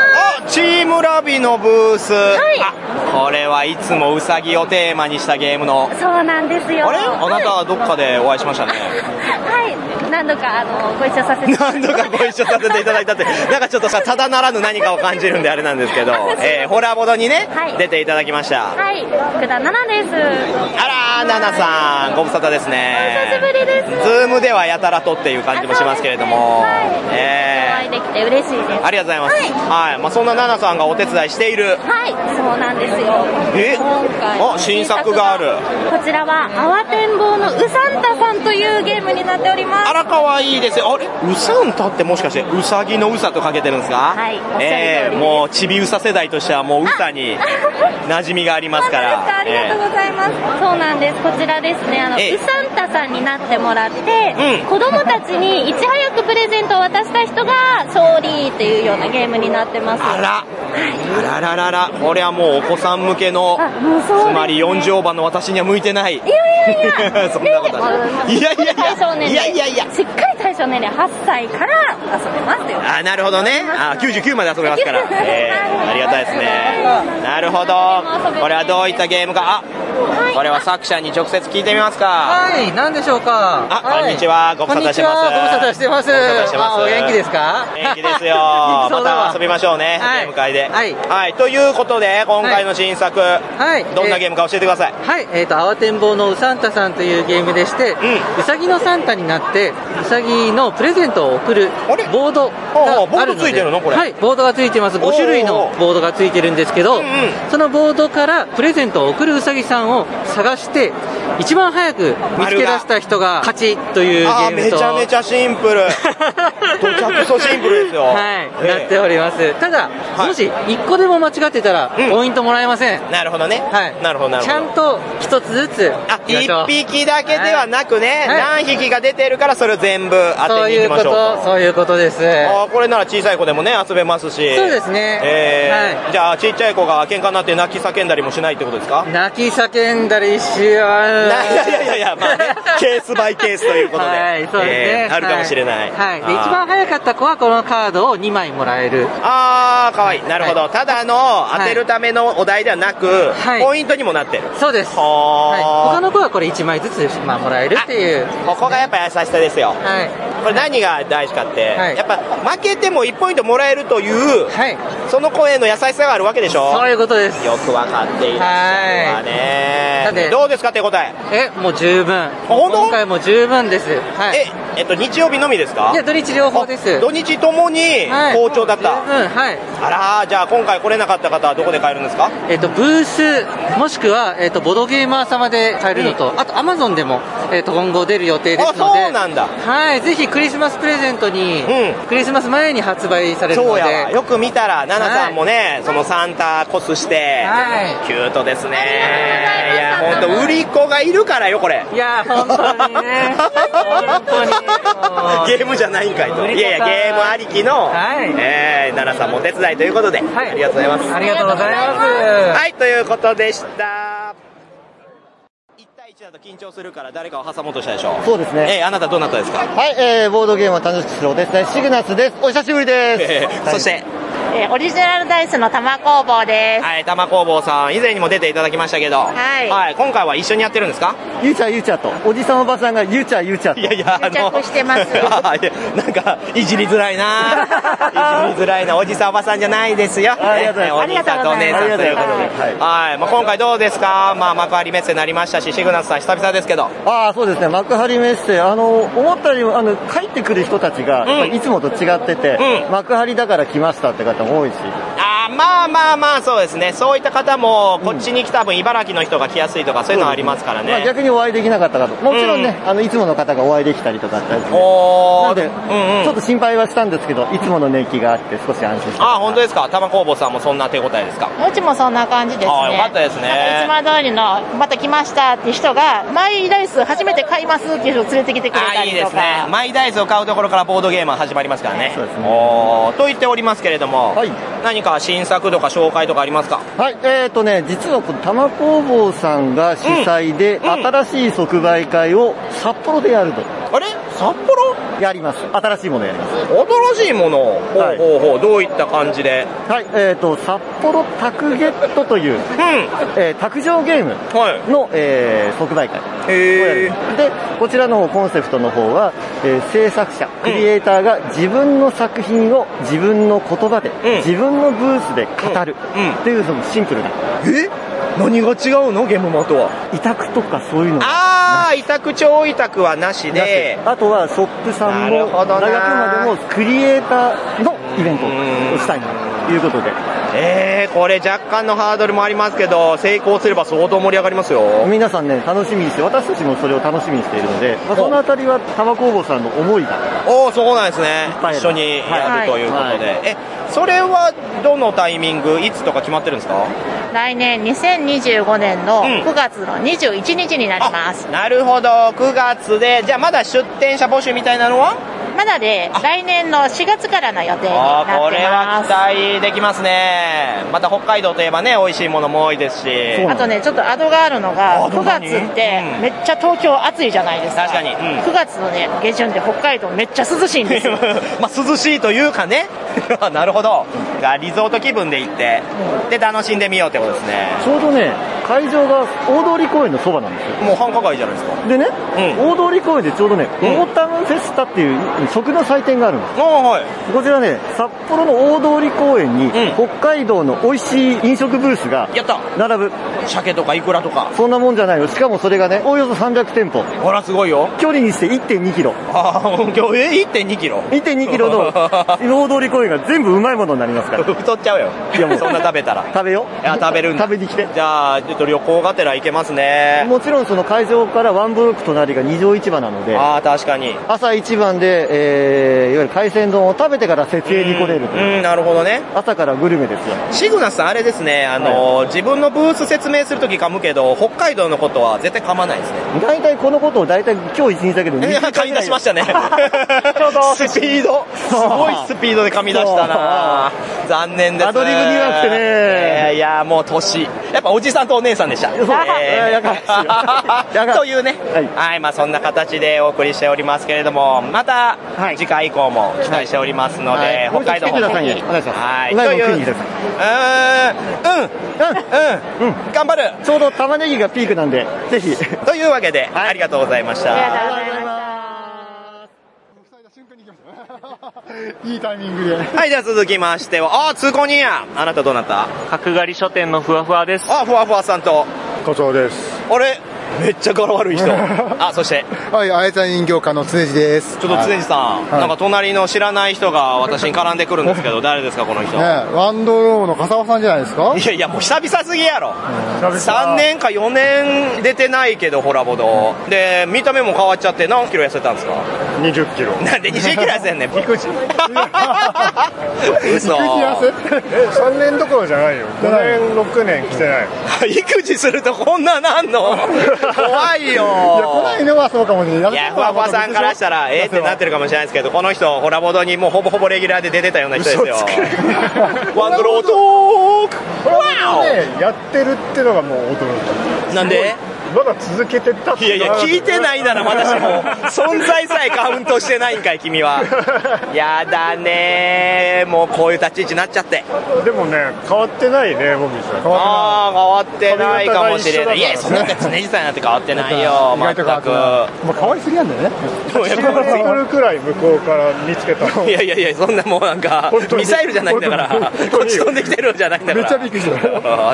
チームラビのブース。これはいつもウサギをテーマにしたゲームの。 そうなんですよ。 あれ、あなたはどっかでお会いしましたね。 はい、何度かご一緒させていただいたって、なんかちょっとただならぬ何かを感じるんであれなんですけど、ホラボドにね、出ていただきました。 はい、福田奈々です。 あら、奈々さんご無沙汰ですね。 お久しぶりです。 ズームではやたらとっていう感じもしますけれども、 お会いできて嬉しいです。 ありがとうございます。はい、そんな奈々さんがお手伝いしている。 はい、そうなんですよ。 今回新作がある。 こちらは慌てんぼうのウサンタさんというゲームになっております。 あら、かわいいですよ。あれ、ウサンタってもしかしてウサギのウサとかけてるんですか？ はい、 もうちびウサ世代としてはもうウサに馴染みがありますから。 ありがとうございます。そうなんです。こちらですね、ウサンタさんになってもらって、子供たちにいち早くプレゼントを渡した人が勝利っていうようなゲームになってます。 あらららら、これはもうお子さん向けの、つまり40オーバーの私には向いてない。 いやそんなことない。いやしっかり対象象年齢8歳から遊べますよ。 なるほどね。99まで遊べますから。ありがたいですね。なるほど。これはどういったゲームか。これは作者に直接聞いてみますか。 はい、何でしょうか。 こんにちは、ご無沙汰してます。 ご無沙汰してます。お元気ですか？ 元気ですよ。また遊びましょうね、ゲーム会で。はい、ということで、今回の新作、どんなゲームか教えてください。 はい、慌てんぼうのうさんたさんというゲームでして、うさぎのサンタになって、うさぎのプレゼントを送るボードがあるので。ボードついてるのこれ？はい、ボードがついてます。5種類のボードがついてるんですけど、そのボードからプレゼントを送るうさぎさんを探して一番早く見つけ出した人が勝ちというゲームと。 めちゃめちゃシンプル。どちゃくそシンプルですよ。 はい、なっております。ただ、もし1個でも間違ってたらポイントもらえません。 なるほどね。はい、なるほど。 ちゃんと1つずつ。 1匹だけではなくね、何匹が出てるからそれを全部当てに行きましょうと。 そういうことです。 これなら小さい子でもね遊べますし。 そうですね。 じゃあちっちゃい子が喧嘩になって泣き叫んだりもしないってことですか？ 泣き叫んだりしはいや、まあね、ケースバイケースということで、 そうですね、 あるかもしれない。 はい。で、一番早かった子はこのカードを2枚もらえる。 かわいい。なるほど。ただの当てるためのお題ではなく、ポイントにもなってる。 そうです。他の子はこれ1枚ずつもらえるっていう。 ここがやっぱ優しさですよ。これ何が大事かって、やっぱ負けても1ポイントもらえるという、その子への優しさがあるわけでしょ。 そういうことです。 よくわかっていらっしゃるわね。どうですか手応え？ もう十分。今回も十分です。 日曜日のみですか？ いや、土日両方です。 土日ともに好調だった。 あら、じゃあ今回来れなかった方はどこで買えるんですか？ ブースもしくはボドゲーマー様で買えるのと、あとアマゾンでも今後出る予定ですので。 そうなんだ。 はい、ぜひクリスマスプレゼントに、クリスマス前に発売されるので。 そうやわ。よく見たらナナさんもね、そのサンタコスしてキュートですね。いや本当売り子がいるからよこれ。 いや本当にね。本当に。 ゲームじゃないんかいと。いやゲームありきのナナさんもお手伝いということで、ありがとうございます。 ありがとうございます。 はい、ということでした。1対1だと緊張するから誰かを挟もうとしたでしょ。 そうですね。 あなたどなたですか？ はい、ボードゲームを楽しくするお手伝いシグナスです。お久しぶりです。 そしてオリジナルダイスの玉工房です。 はい、玉工房さん以前にも出ていただきましたけど、はい、今回は一緒にやってるんですか？ ゆうちゃとおじさんおばさんがゆうちゃと。 いや癒着してます。 なんかいじりづらいな。いじりづらいな。おじさんおばさんじゃないですよ。 ありがとうございます。 お兄さんとお姉さんということで、はい、今回どうですか？幕張メッセになりましたし、シグナスさん久々ですけど。 そうですね。幕張メッセ思ったより帰ってくる人たちがいつもと違ってて、幕張だから来ましたって方も多いし。 まあそうですね。そういった方もこっちに来た分茨城の人が来やすいとかそういうのはありますからね。 逆にお会いできなかった方もちろんね、いつもの方がお会いできたりとかってなので、ちょっと心配はしたんですけど、いつもの熱気があって少し安心して。 本当ですか？玉工房さんもそんな手応えですか？ うちもそんな感じですね。 よかったですね。 いつも通りのまた来ましたっていう人がマイダイス初めて買いますっていう人を連れてきてくれたりとか。いいですね。 マイダイスを買うところからボードゲームは始まりますからね。 そうですね。 と言っておりますけれども、何か新作とか紹介とかありますか？ はい、実はこの玉工房さんが主催で、新しい即売会を札幌でやると。 あれ？札幌？ やります。新しいものやります。 新しいもの？どういった感じで？ はい、札幌タクゲットという、卓上ゲームの、即売会をやります。で、こちらのコンセプトの方は、制作者、クリエイターが自分の作品を自分の言葉で、自分のブースで語るっていうそのシンプルな。 何が違うの？ゲームマとは。 委託とかそういうの委託超委託はなしで、 あとはショップさんも大学までもクリエイターのイベントをしたいなということで。 これ若干のハードルもありますけど、成功すれば相当盛り上がりますよ。 皆さんね、楽しみにして、私たちもそれを楽しみにしているので、そのあたりは玉工房さんの思いが。 そうなんですね。一緒にやるということで。それはどのタイミング、いつとか決まってるんですか？ 来年2025年の9月の21日になります。 なるほど、9月で。じゃあまだ出店者募集みたいなのはまだで来年の4月からの予定になってます。 これは期待できますね。また北海道といえばね、美味しいものも多いですし。 あとね、ちょっとアドがあるのが、9月ってめっちゃ東京暑いじゃないですか。 確かに。 9月のね、下旬って北海道めっちゃ涼しいんですよ。 まあ涼しいというかね。なるほど。リゾート気分で行って、で楽しんでみようってことですね。 ちょうどね、会場が大通公園のそばなんですよ。 もう繁華街じゃないですか。 でね、大通公園でちょうどね、オータムフェスタっていう食の祭典があるんです。こちらね、札幌の大通公園に、北海道の美味しい飲食ブースが並ぶ。 鮭とかイクラとか。 そんなもんじゃないよ。しかもそれがね、およそ300店舗。 ほら、すごいよ。 距離にして 1.2 キロ。 1.2 キロ ?1.2 キロの大通公園が全部うまいものになりますから。 太っちゃうよ。いやもうそんな食べたら。 食べよう。いや、食べるんだ。 食べに来て。 じゃあ、ちょっと旅行がてら行けますね。 もちろんその会場からワンブロック隣が二条市場なので。 確かに。 朝一番で、いわゆる海鮮丼を食べてから設営に来れるという。 なるほどね。 朝からグルメですよ。 シグナスさんあれですね、自分のブース説明するとき噛むけど、北海道のことは絶対噛まないですね。 大体このことを大体今日一日だけど、 噛み出しましたね。スピード。すごいスピードで噛み出したな。残念ですね。 アドリブになってね。 いや、もう年。やっぱおじさんとお姉さんでした。というね。はい、まあそんな形でお送りしておりますけれども、また次回以降も期待しておりますので、北海道も。はい。という。頑張る。 ちょうど玉ねぎがピークなんで、ぜひ。 というわけで、ありがとうございました。 ありがとうございました。 いいタイミングで。 はい、じゃあ続きましては、通行人や。あなたどなた？ 角刈り書店のふわふわです。 ふわふわさんと。 都庁です。 あれめっちゃ柄悪い人。そして。 はい、あやちゃん人形家の常地です。 ちょっと常地さん、なんか隣の知らない人が私に絡んでくるんですけど、誰ですか、この人。 ワンドローの笠尾さんじゃないですか？ いやいや、もう久々すぎやろ。3年か4年出てないけど、ホラボド。で、見た目も変わっちゃって、何キロ痩せたんですか ？20キロ。 なんで20キロ痩せんねん。 育児。 嘘。 3年どころじゃないよ。5年、6年来てない。 育児するとこんななんの怖いよ。 いや、来ないのはそうかもしれない。 いや、ふわふわさんからしたら、ってなってるかもしれないですけど、この人、ホラボドにもうほぼほぼレギュラーで出てたような人ですよ。ワンドロートーク。 ワオ！やってるってのがもう驚き。 なんで？ まだ続けてたって。 いやいや、聞いてないなら私も存在さえカウントしてないんかい、君は。やだねー、もうこういう立ち位置になっちゃって。 でもね、変わってないね、ボビーさん。 変わってないかもしれない。いや、そんな常地さんなんて変わってないよ、全く。 変わりすぎなんだよね。1メートルくらい向こうから見つけた。 いやいやいや、そんなもうなんか、ミサイルじゃないんだから、こっち飛んできてるんじゃないんだから。 めっちゃびっくりした。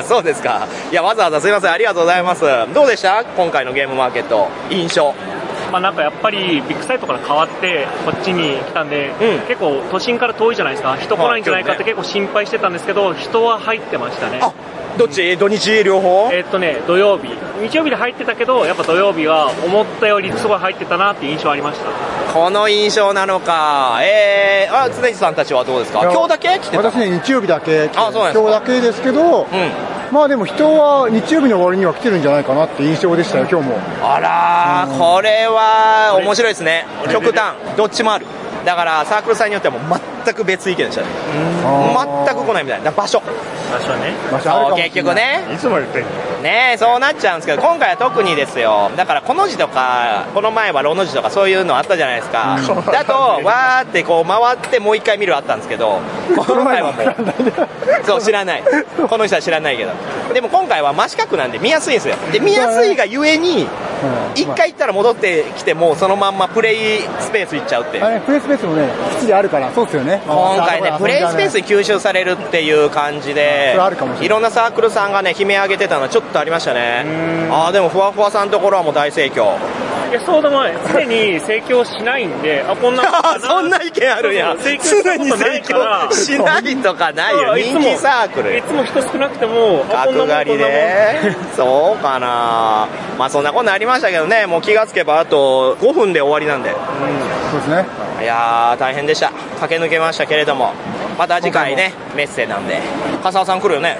そうですか。いや、わざわざすいません、ありがとうございます。どうでした今回のゲームマーケット、印象。 なんかやっぱりビッグサイトから変わってこっちに来たんで、結構都心から遠いじゃないですか。人来ないんじゃないかって結構心配してたんですけど、人は入ってましたね。 どっち？土日両方？ 土曜日。日曜日で入ってたけど、やっぱ土曜日は思ったよりすごい入ってたなっていう印象ありました。 この印象なのか。常地さんたちはどうですか？今日だけ来てた？ 私ね、日曜日だけ来て。 そうなんですか。 今日だけですけど、まあでも人は日曜日の終わりには来てるんじゃないかなって印象でしたよ、今日も。 あらー、これは面白いですね。極端。どっちもある。だからサークルさんによってはもう全く別意見でしたね。全く来ないみたいな。場所ね。結局ね。 いつも言ってんのね、そうなっちゃうんですけど、今回は特にですよ。だからこの字とか、この前はロの字とかそういうのあったじゃないですか。だとわーってこう回ってもう一回見るあったんですけど、この前はもうそう知らない。この人は知らないけど。でも今回は真四角なんで見やすいんですよ。で見やすいがゆえに一回行ったら戻ってきてもそのまんまプレイスペース行っちゃうっていう。 プレイスペースもね、基地であるから、そうですよね。 今回ね、プレイスペースに吸収されるっていう感じで、いろんなサークルさんがね、悲鳴上げてたのはちょっとありましたね。でもふわふわさんのところはもう大盛況。 いや、そうだ前、常に盛況しないんで、こんなそんな意見あるやん。常に盛況しないとかないよ。人気サークル。 いつも人少なくても、 角刈りで。そうかな。まあそんなことありましたけどね、もう気がつけばあと5分で終わりなんで。 そうですね。 いやー、大変でした。駆け抜けましたけれども、また次回ね、メッセなんで。笠尾さん来るよね。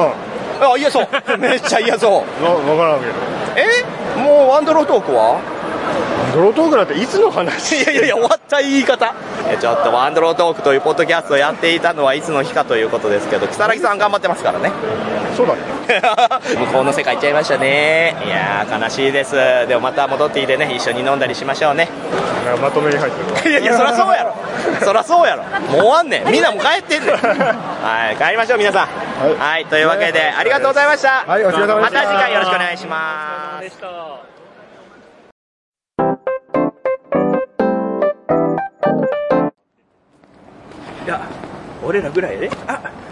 嫌そう。めっちゃ嫌そう。 わからんけど。 もうワンドロートークはアンドロートークなんていつの話？ いや、終わった言い方。ちょっと、アンドロートークというポッドキャストをやっていたのはいつの日かということですけど、木更木さん頑張ってますからね。 そうだね。 向こうの世界行っちゃいましたね。いやー、悲しいです。でもまた戻ってきてね、一緒に飲んだりしましょうね。 まとめに入ってる。 いや、そらそうやろ。そらそうやろ。もう終わんねん。みんなもう帰ってんねん。はい、帰りましょう、皆さん。はい、というわけで、ありがとうございました。 はい、お疲れ様でした。 また次回よろしくお願いします。いや、俺らぐらいで、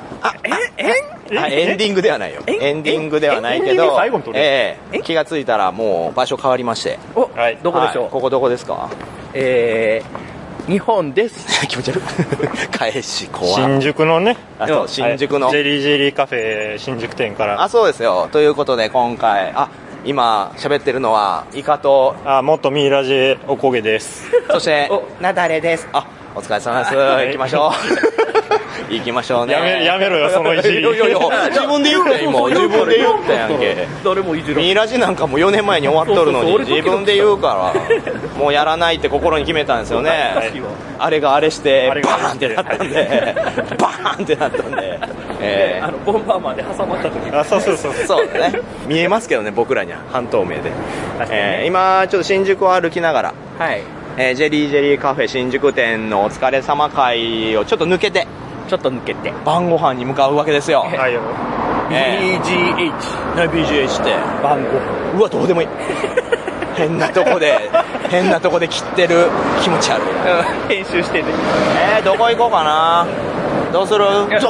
エンディングではないよ。エンディングではないけど、気がついたらもう場所変わりまして。 どこでしょう？ ここどこですか？ 日本です。 気持ち悪い。返し怖い。 新宿のね。 そう、新宿の。 ジェリージェリーカフェ新宿店から。 そうですよ。ということで今回、今喋ってるのはイカと元ミイラジおこげです。 そしてなだれです。お疲れ様です。行きましょう。行きましょうね。 やめろよそのいじり。 いや自分で言ったよ今。自分で言ったやんけ。 誰もいじる。 ミイラジなんかも4年前に終わっとるのに自分で言うからもうやらないって心に決めたんですよね。あれがあれしてバーンってなったんでバーンってなったんで。 ボンバーマンで挟まった時。 そうだね。見えますけどね僕らには半透明で。今ちょっと新宿を歩きながら。ジェリージェリーカフェ新宿店のお疲れ様会をちょっと抜けて晩ご飯に向かうわけですよ。 BGH って晩ご飯。 うわどうでもいい。変なとこで切ってる気持ち悪い。 編集してね。 どこ行こうかな。どうする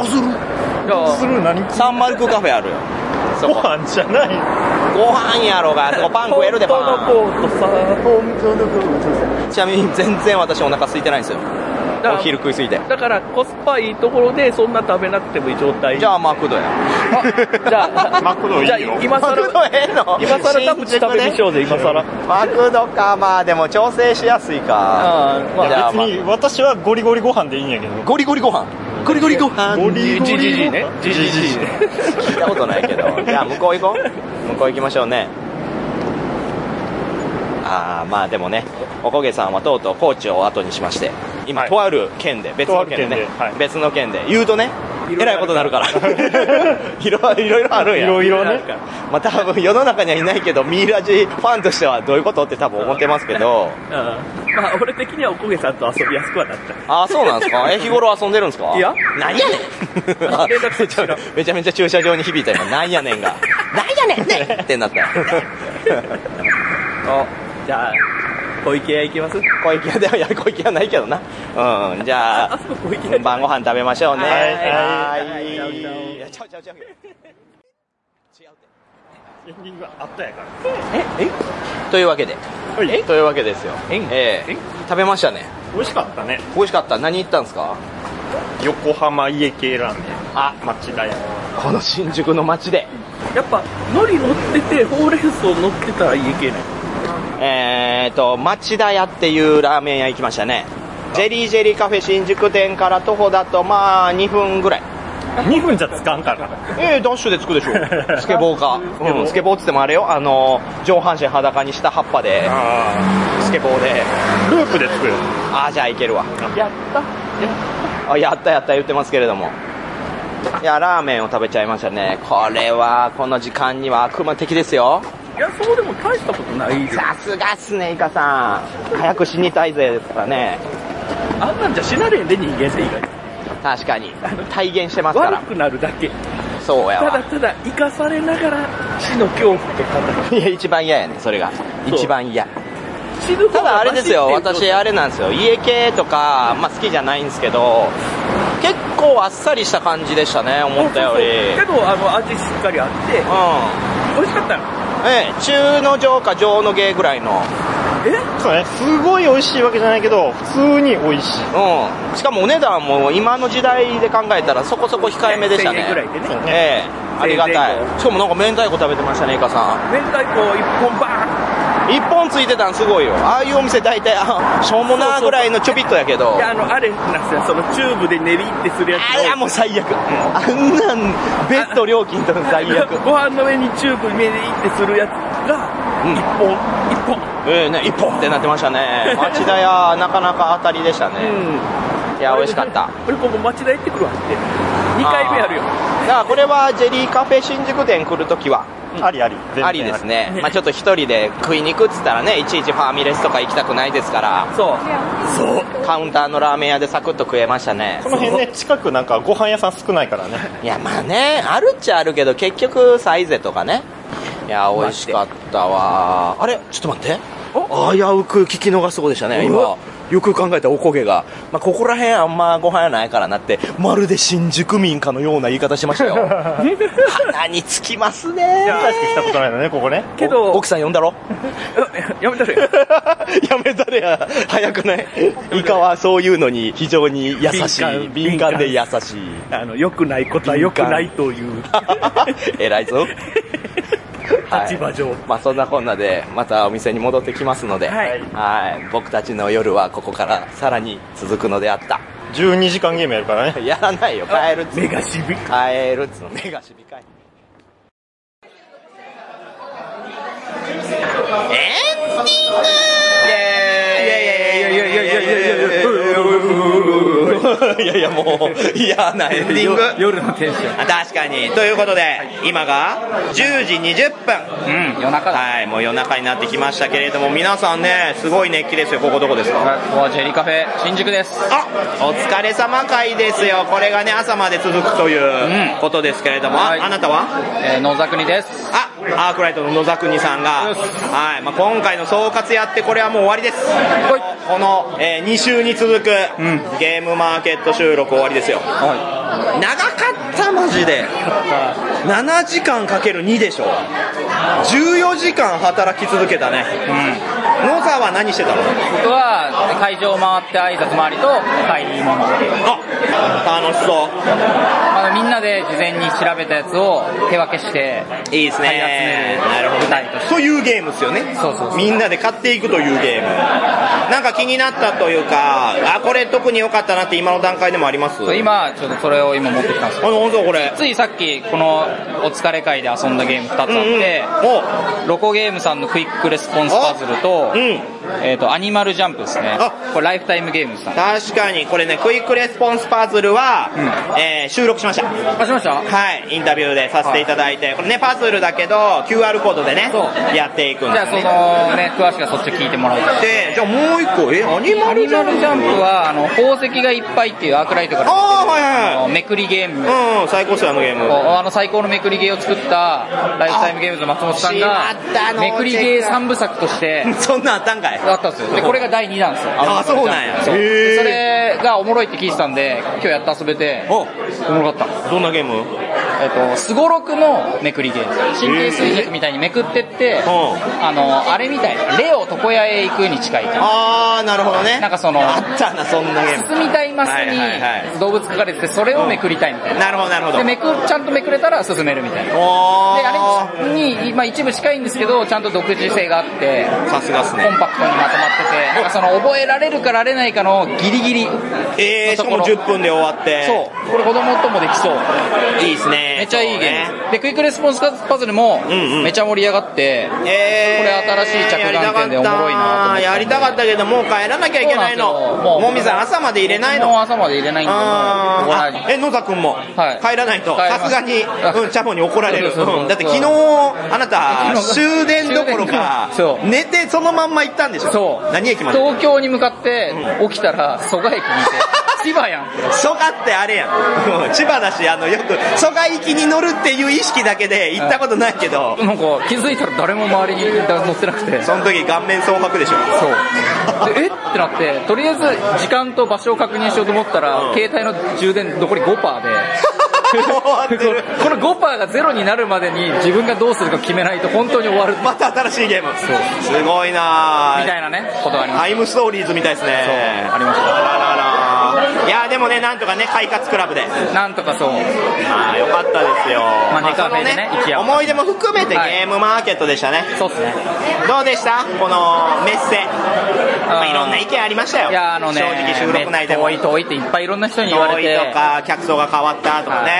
何？サンマルクカフェあるよ。 ご飯じゃない。 ご飯やろが。パン食えるでパン。ちなみに全然私お腹空いてないんですよ。お昼食いすぎて。 だからコスパいいところでそんな食べなくてもいい状態。 じゃあマクドや。 じゃあマクドいいよ。 今更田淵食べましょうで今更。 マクドか。まあでも調整しやすいか。 別に私はゴリゴリご飯でいいんやけど。 ゴリゴリご飯。ゴリゴリご飯。 GGG ね。 聞いたことないけど。じゃあ向こう行こう。向こう行きましょうね。まあでもね、おこげさんはとうとう高知を後にしまして今、とある県で別の県でね、別の県で言うとねえらいことになるからいろいろあるんや。 いろいろね。 まあ多分世の中にはいないけどミイラジファンとしてはどういうことって多分思ってますけどまあ俺的にはおこげさんと遊びやすくはなった。 そうなんですか。日頃遊んでるんですか。 いや何やねんめちゃめちゃ駐車場に響いた今。何やねんが何やねんねってなったじゃあ小池屋行きます。 小池屋では小池屋ないけどな。じゃあ晩ご飯食べましょうね。ちゃうエンディングあったやから。 というわけでですよ。食べましたね。 美味しかったね。 美味しかった。何行ったんですか。 横浜家系ラーメン。町田屋。 この新宿の街でやっぱ海苔乗っててほうれん草乗ってたら家系ない。 町田屋っていうラーメン屋行きましたね。ジェリージェリーカフェ新宿店から徒歩だとまあ2分ぐらい。 2分じゃつかんから。 ダッシュで着くでしょ。スケボーか。スケボーっつってもあれよ。上半身裸にした葉っぱでスケボーでループで着くよ。 じゃあいけるわ。 やったやった言ってますけれども。いやラーメンを食べちゃいましたね。これはこの時間には悪魔的ですよ。 いやそうでも大したことないです。 さすがっすねイカさん。早く死にたいぜですからね。 あんなんじゃ死なれんで人間って意外に。 確かに体現してますから。 悪くなるだけ。 そうやわ。 ただ生かされながら死の恐怖とか。 いや一番嫌やねそれが一番嫌。ただあれですよ私あれなんですよ家系とか、好きじゃないんですけど結構あっさりした感じでしたね思ったより。 けど味しっかりあって美味しかったよ。 中の上か上の下ぐらいの。 そうね。すごい美味しいわけじゃないけど普通に美味しい。 しかもお値段も今の時代で考えたらそこそこ控えめでしたね。 1000円ぐらいでね。 ありがたい。しかもなんか明太子食べてましたねイカさん。 明太子1本バーン 1本ついてたんすごいよ。ああいうお店大体しょうもなぐらいのちょびっとやけど。 いやあれなんすよそのチューブで練りってするやつ。 もう最悪。あんなんベスト料金と最悪。 ご飯の上にチューブで練りってするやつが1 本一本ってなってましたね。町田屋なかなか当たりでしたね。いや美味しかった。 これ今後町田行ってくるわって2回目あるよ。 だからこれはジェリーカフェ新宿店来るときはありありですね。まあちょっと一人で食いに行くっつったらね、いちいちファミレスとか行きたくないですから。そうカウンターのラーメン屋でサクッと食えましたね。 この辺ね、近くなんかご飯屋さん少ないからね。 いやまあね、あるっちゃあるけど結局サイゼとかね。いや美味しかったわ。あれちょっと待って、危うく聞き逃すとこでしたね今。よく考えたらおこげが、まあ、ここら辺あんまご飯やないからなってまるで新宿民かのような言い方しましたよ。鼻につきますね。 確かに来たことないのねここね。 けど奥さん呼んだろ。 やめたれややめたれや。早くない。イカはそういうのに非常に優しい、敏感で優しい。 良くないことは良くないという偉いぞ。 立場上、 まあそんなこんなでまたお店に戻ってきますので、僕たちの夜はここからさらに続くのであった。 12時間ゲームやるからね。 やらないよ、帰るっつ目がしび帰るっつの目がしびかい。エンディング。いやいやもう嫌なエンディング。 夜のテンション。 確かに。ということで今が10時20分。 夜中だ。 はい、もう夜中になってきましたけれども、皆さんねすごい熱気ですよ。ここどこですか？ ここはジェリーカフェ新宿です。 お疲れ様会ですよ。これがね朝まで続くということですけれども、あなたは？ 野沢国です。 アークライトの野沢国さんが、はい、まあ、今回の総括やってこれはもう終わりです。この、2週に続くゲームマーケット収録終わりですよ。長かったマジで。7時間かける2でしょ。14時間働き続けたね。野沢は何してたの？ 僕は会場を回って挨拶回りと買い物。 楽しそう。 みんなで事前に調べたやつを手分けしていいですね。なるほどね。というゲームですよね。そうみんなで買っていくというゲーム。なんか気になったというか、これ特に良かったなって今の段階でもあります？ 今ちょっとそれを今持ってきたんですけど、 これついさっきこのお疲れ会で遊んだゲーム2つあって、ロコゲームさんのクイックレスポンスパズルと、アニマルジャンプですね。これライフタイムゲームさん。 確かにこれね、クイックレスポンスパズルは、収録しました。 しました？ はい、インタビューでさせていただいて、これねパズルだけど QR コードでねやっていくんですね。 じゃあそのね詳しくはそっち聞いてもらうと。 でじゃあもう一個アニマルジャンプは宝石がいっぱいっていうアークライトからめくりゲーム。 最高っすよあのゲーム。 最高のめくりゲーを作ったライフタイムゲームズの松本さんがめくりゲー3部作としてそんなあったんかい？ あったんですよ。でこれが第2弾ですよ。 そうなんや。 それがおもろいって聞いてたんで今日やって遊べておもろかった。 どんなゲーム？ スゴロクのめくりゲーム。神経衰弱みたいにめくってってあれみたいレオ床屋へ行くに近い。 なるほどね。 なんかそのあったなそんなゲーム。 進みたいマスに動物書かれててそれをめくりたいみたいな。 なるほどなるほど。 でちゃんとめくれたら進めるみたいな。であれにまあ一部近いんですけどちゃんと独自性があってさすがっすね。 コンパクトにまとまっててなんかその覚えられるかられないかのギリギリ。 しかも10分で終わって。 そうこれ子供ともできそう。 いいですね。 めっちゃいいゲームでクイックレスポンスパズルもめちゃ盛り上がって、これ新しい着眼点でおもろいなと思って。 やりたかったけどもう帰らなきゃいけないの。もみさん朝まで入れないの？ もう朝まで入れないんで野沢くんも帰らないとさすがにチャボに怒られる。だって昨日あなた終電どころか寝てそのまんま行ったんでしょ？そう。何駅まで？ 東京に向かって起きたら蘇我駅にいて千葉やん。 蘇我ってあれやん。千葉だしよく蘇我行きに乗るっていう意識だけで行ったことないけど、 なんか気づいたら誰も周りに乗ってなくて、 その時顔面蒼白でしょ。 そうでってなってとりあえず時間と場所を確認しようと思ったら、携帯の充電残り 5% でこの 5% がゼロになるまでに自分がどうするか決めないと本当に終わる。 また新しいゲーム。そうすごいなみたいなねことがあります。 タイムストーリーズみたいですね。 そうありました。 いやでもねなんとかね快活クラブでなんとかそうよかったですよ。 ネカフェでね思い出も含めてゲームマーケットでしたね。 そうですね。 どうでしたこのメッセ？いろんな意見ありましたよ。 いや正直収録内でも遠いっていっぱいいろんな人に言われて、 遠いとか客層が変わったとかね。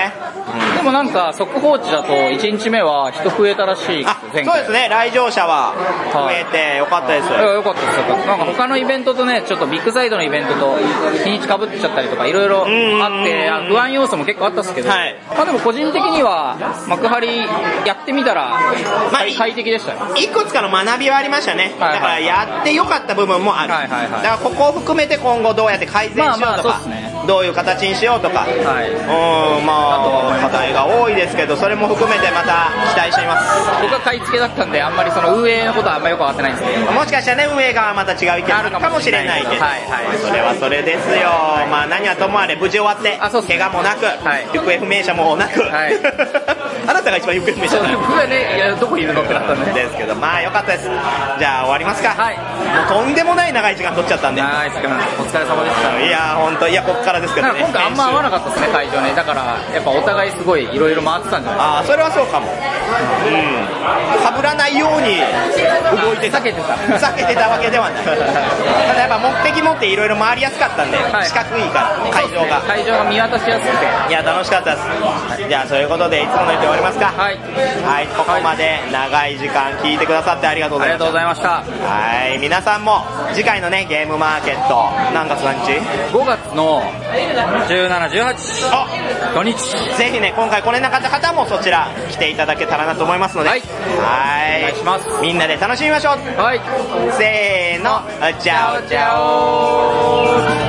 でもなんか速報値だと1日目は人増えたらしい。 そうですね、来場者は増えてよかったです。 よかったです。なんか他のイベントとね、ちょっとビッグサイドのイベントと日にち被っちゃったりとかいろいろあって不安要素も結構あったんですけど、まあでも個人的には幕張やってみたら快適でしたよ。 いくつかの学びはありましたね。だからやってよかった部分もある。だからここを含めて今後どうやって改善しようとか、どういう形にしようとか、まあ課題が多いですけど、それも含めてまた期待しています。 僕は買い付けだったんであんまりその運営のことはあんまりよく分かってないんですけど、 もしかしたらね、運営がまた違う意見あるかもしれないけど、それはそれですよ。まあ何はともあれ無事終わって、怪我もなく、行方不明者もなく、あなたが一番行方不明者だ。 僕はね、いやどこにいるのってなったんですけど、まあよかったです。じゃあ終わりますか。もうとんでもない長い時間取っちゃったんで。 長い時間、お疲れ様でした。 いや本当、いやこっからですけどね。 今回あんま合わなかったですね、会場ね。だからやっぱお互いすごいいろいろ回ってたんじゃないですか。 ああ、それはそうかも。かぶらないように動いてた。避けてたわけではない。ただやっぱ目的持っていろいろ回りやすかったんで、四角いから会場が見渡しやすくて、 いや楽しかったです。じゃあそういうことでいつもの言って終わりますか。はい、ここまで長い時間聞いてくださってありがとうございました。はい、皆さんも次回のねゲームマーケット何月何日 ？5月の17、18土日、 ぜひね今回来れなかった方もそちら来ていただけたらなと思いますので、はい、 お願いします。 みんなで楽しみましょう。 はい、 せーの、チャオチャオ。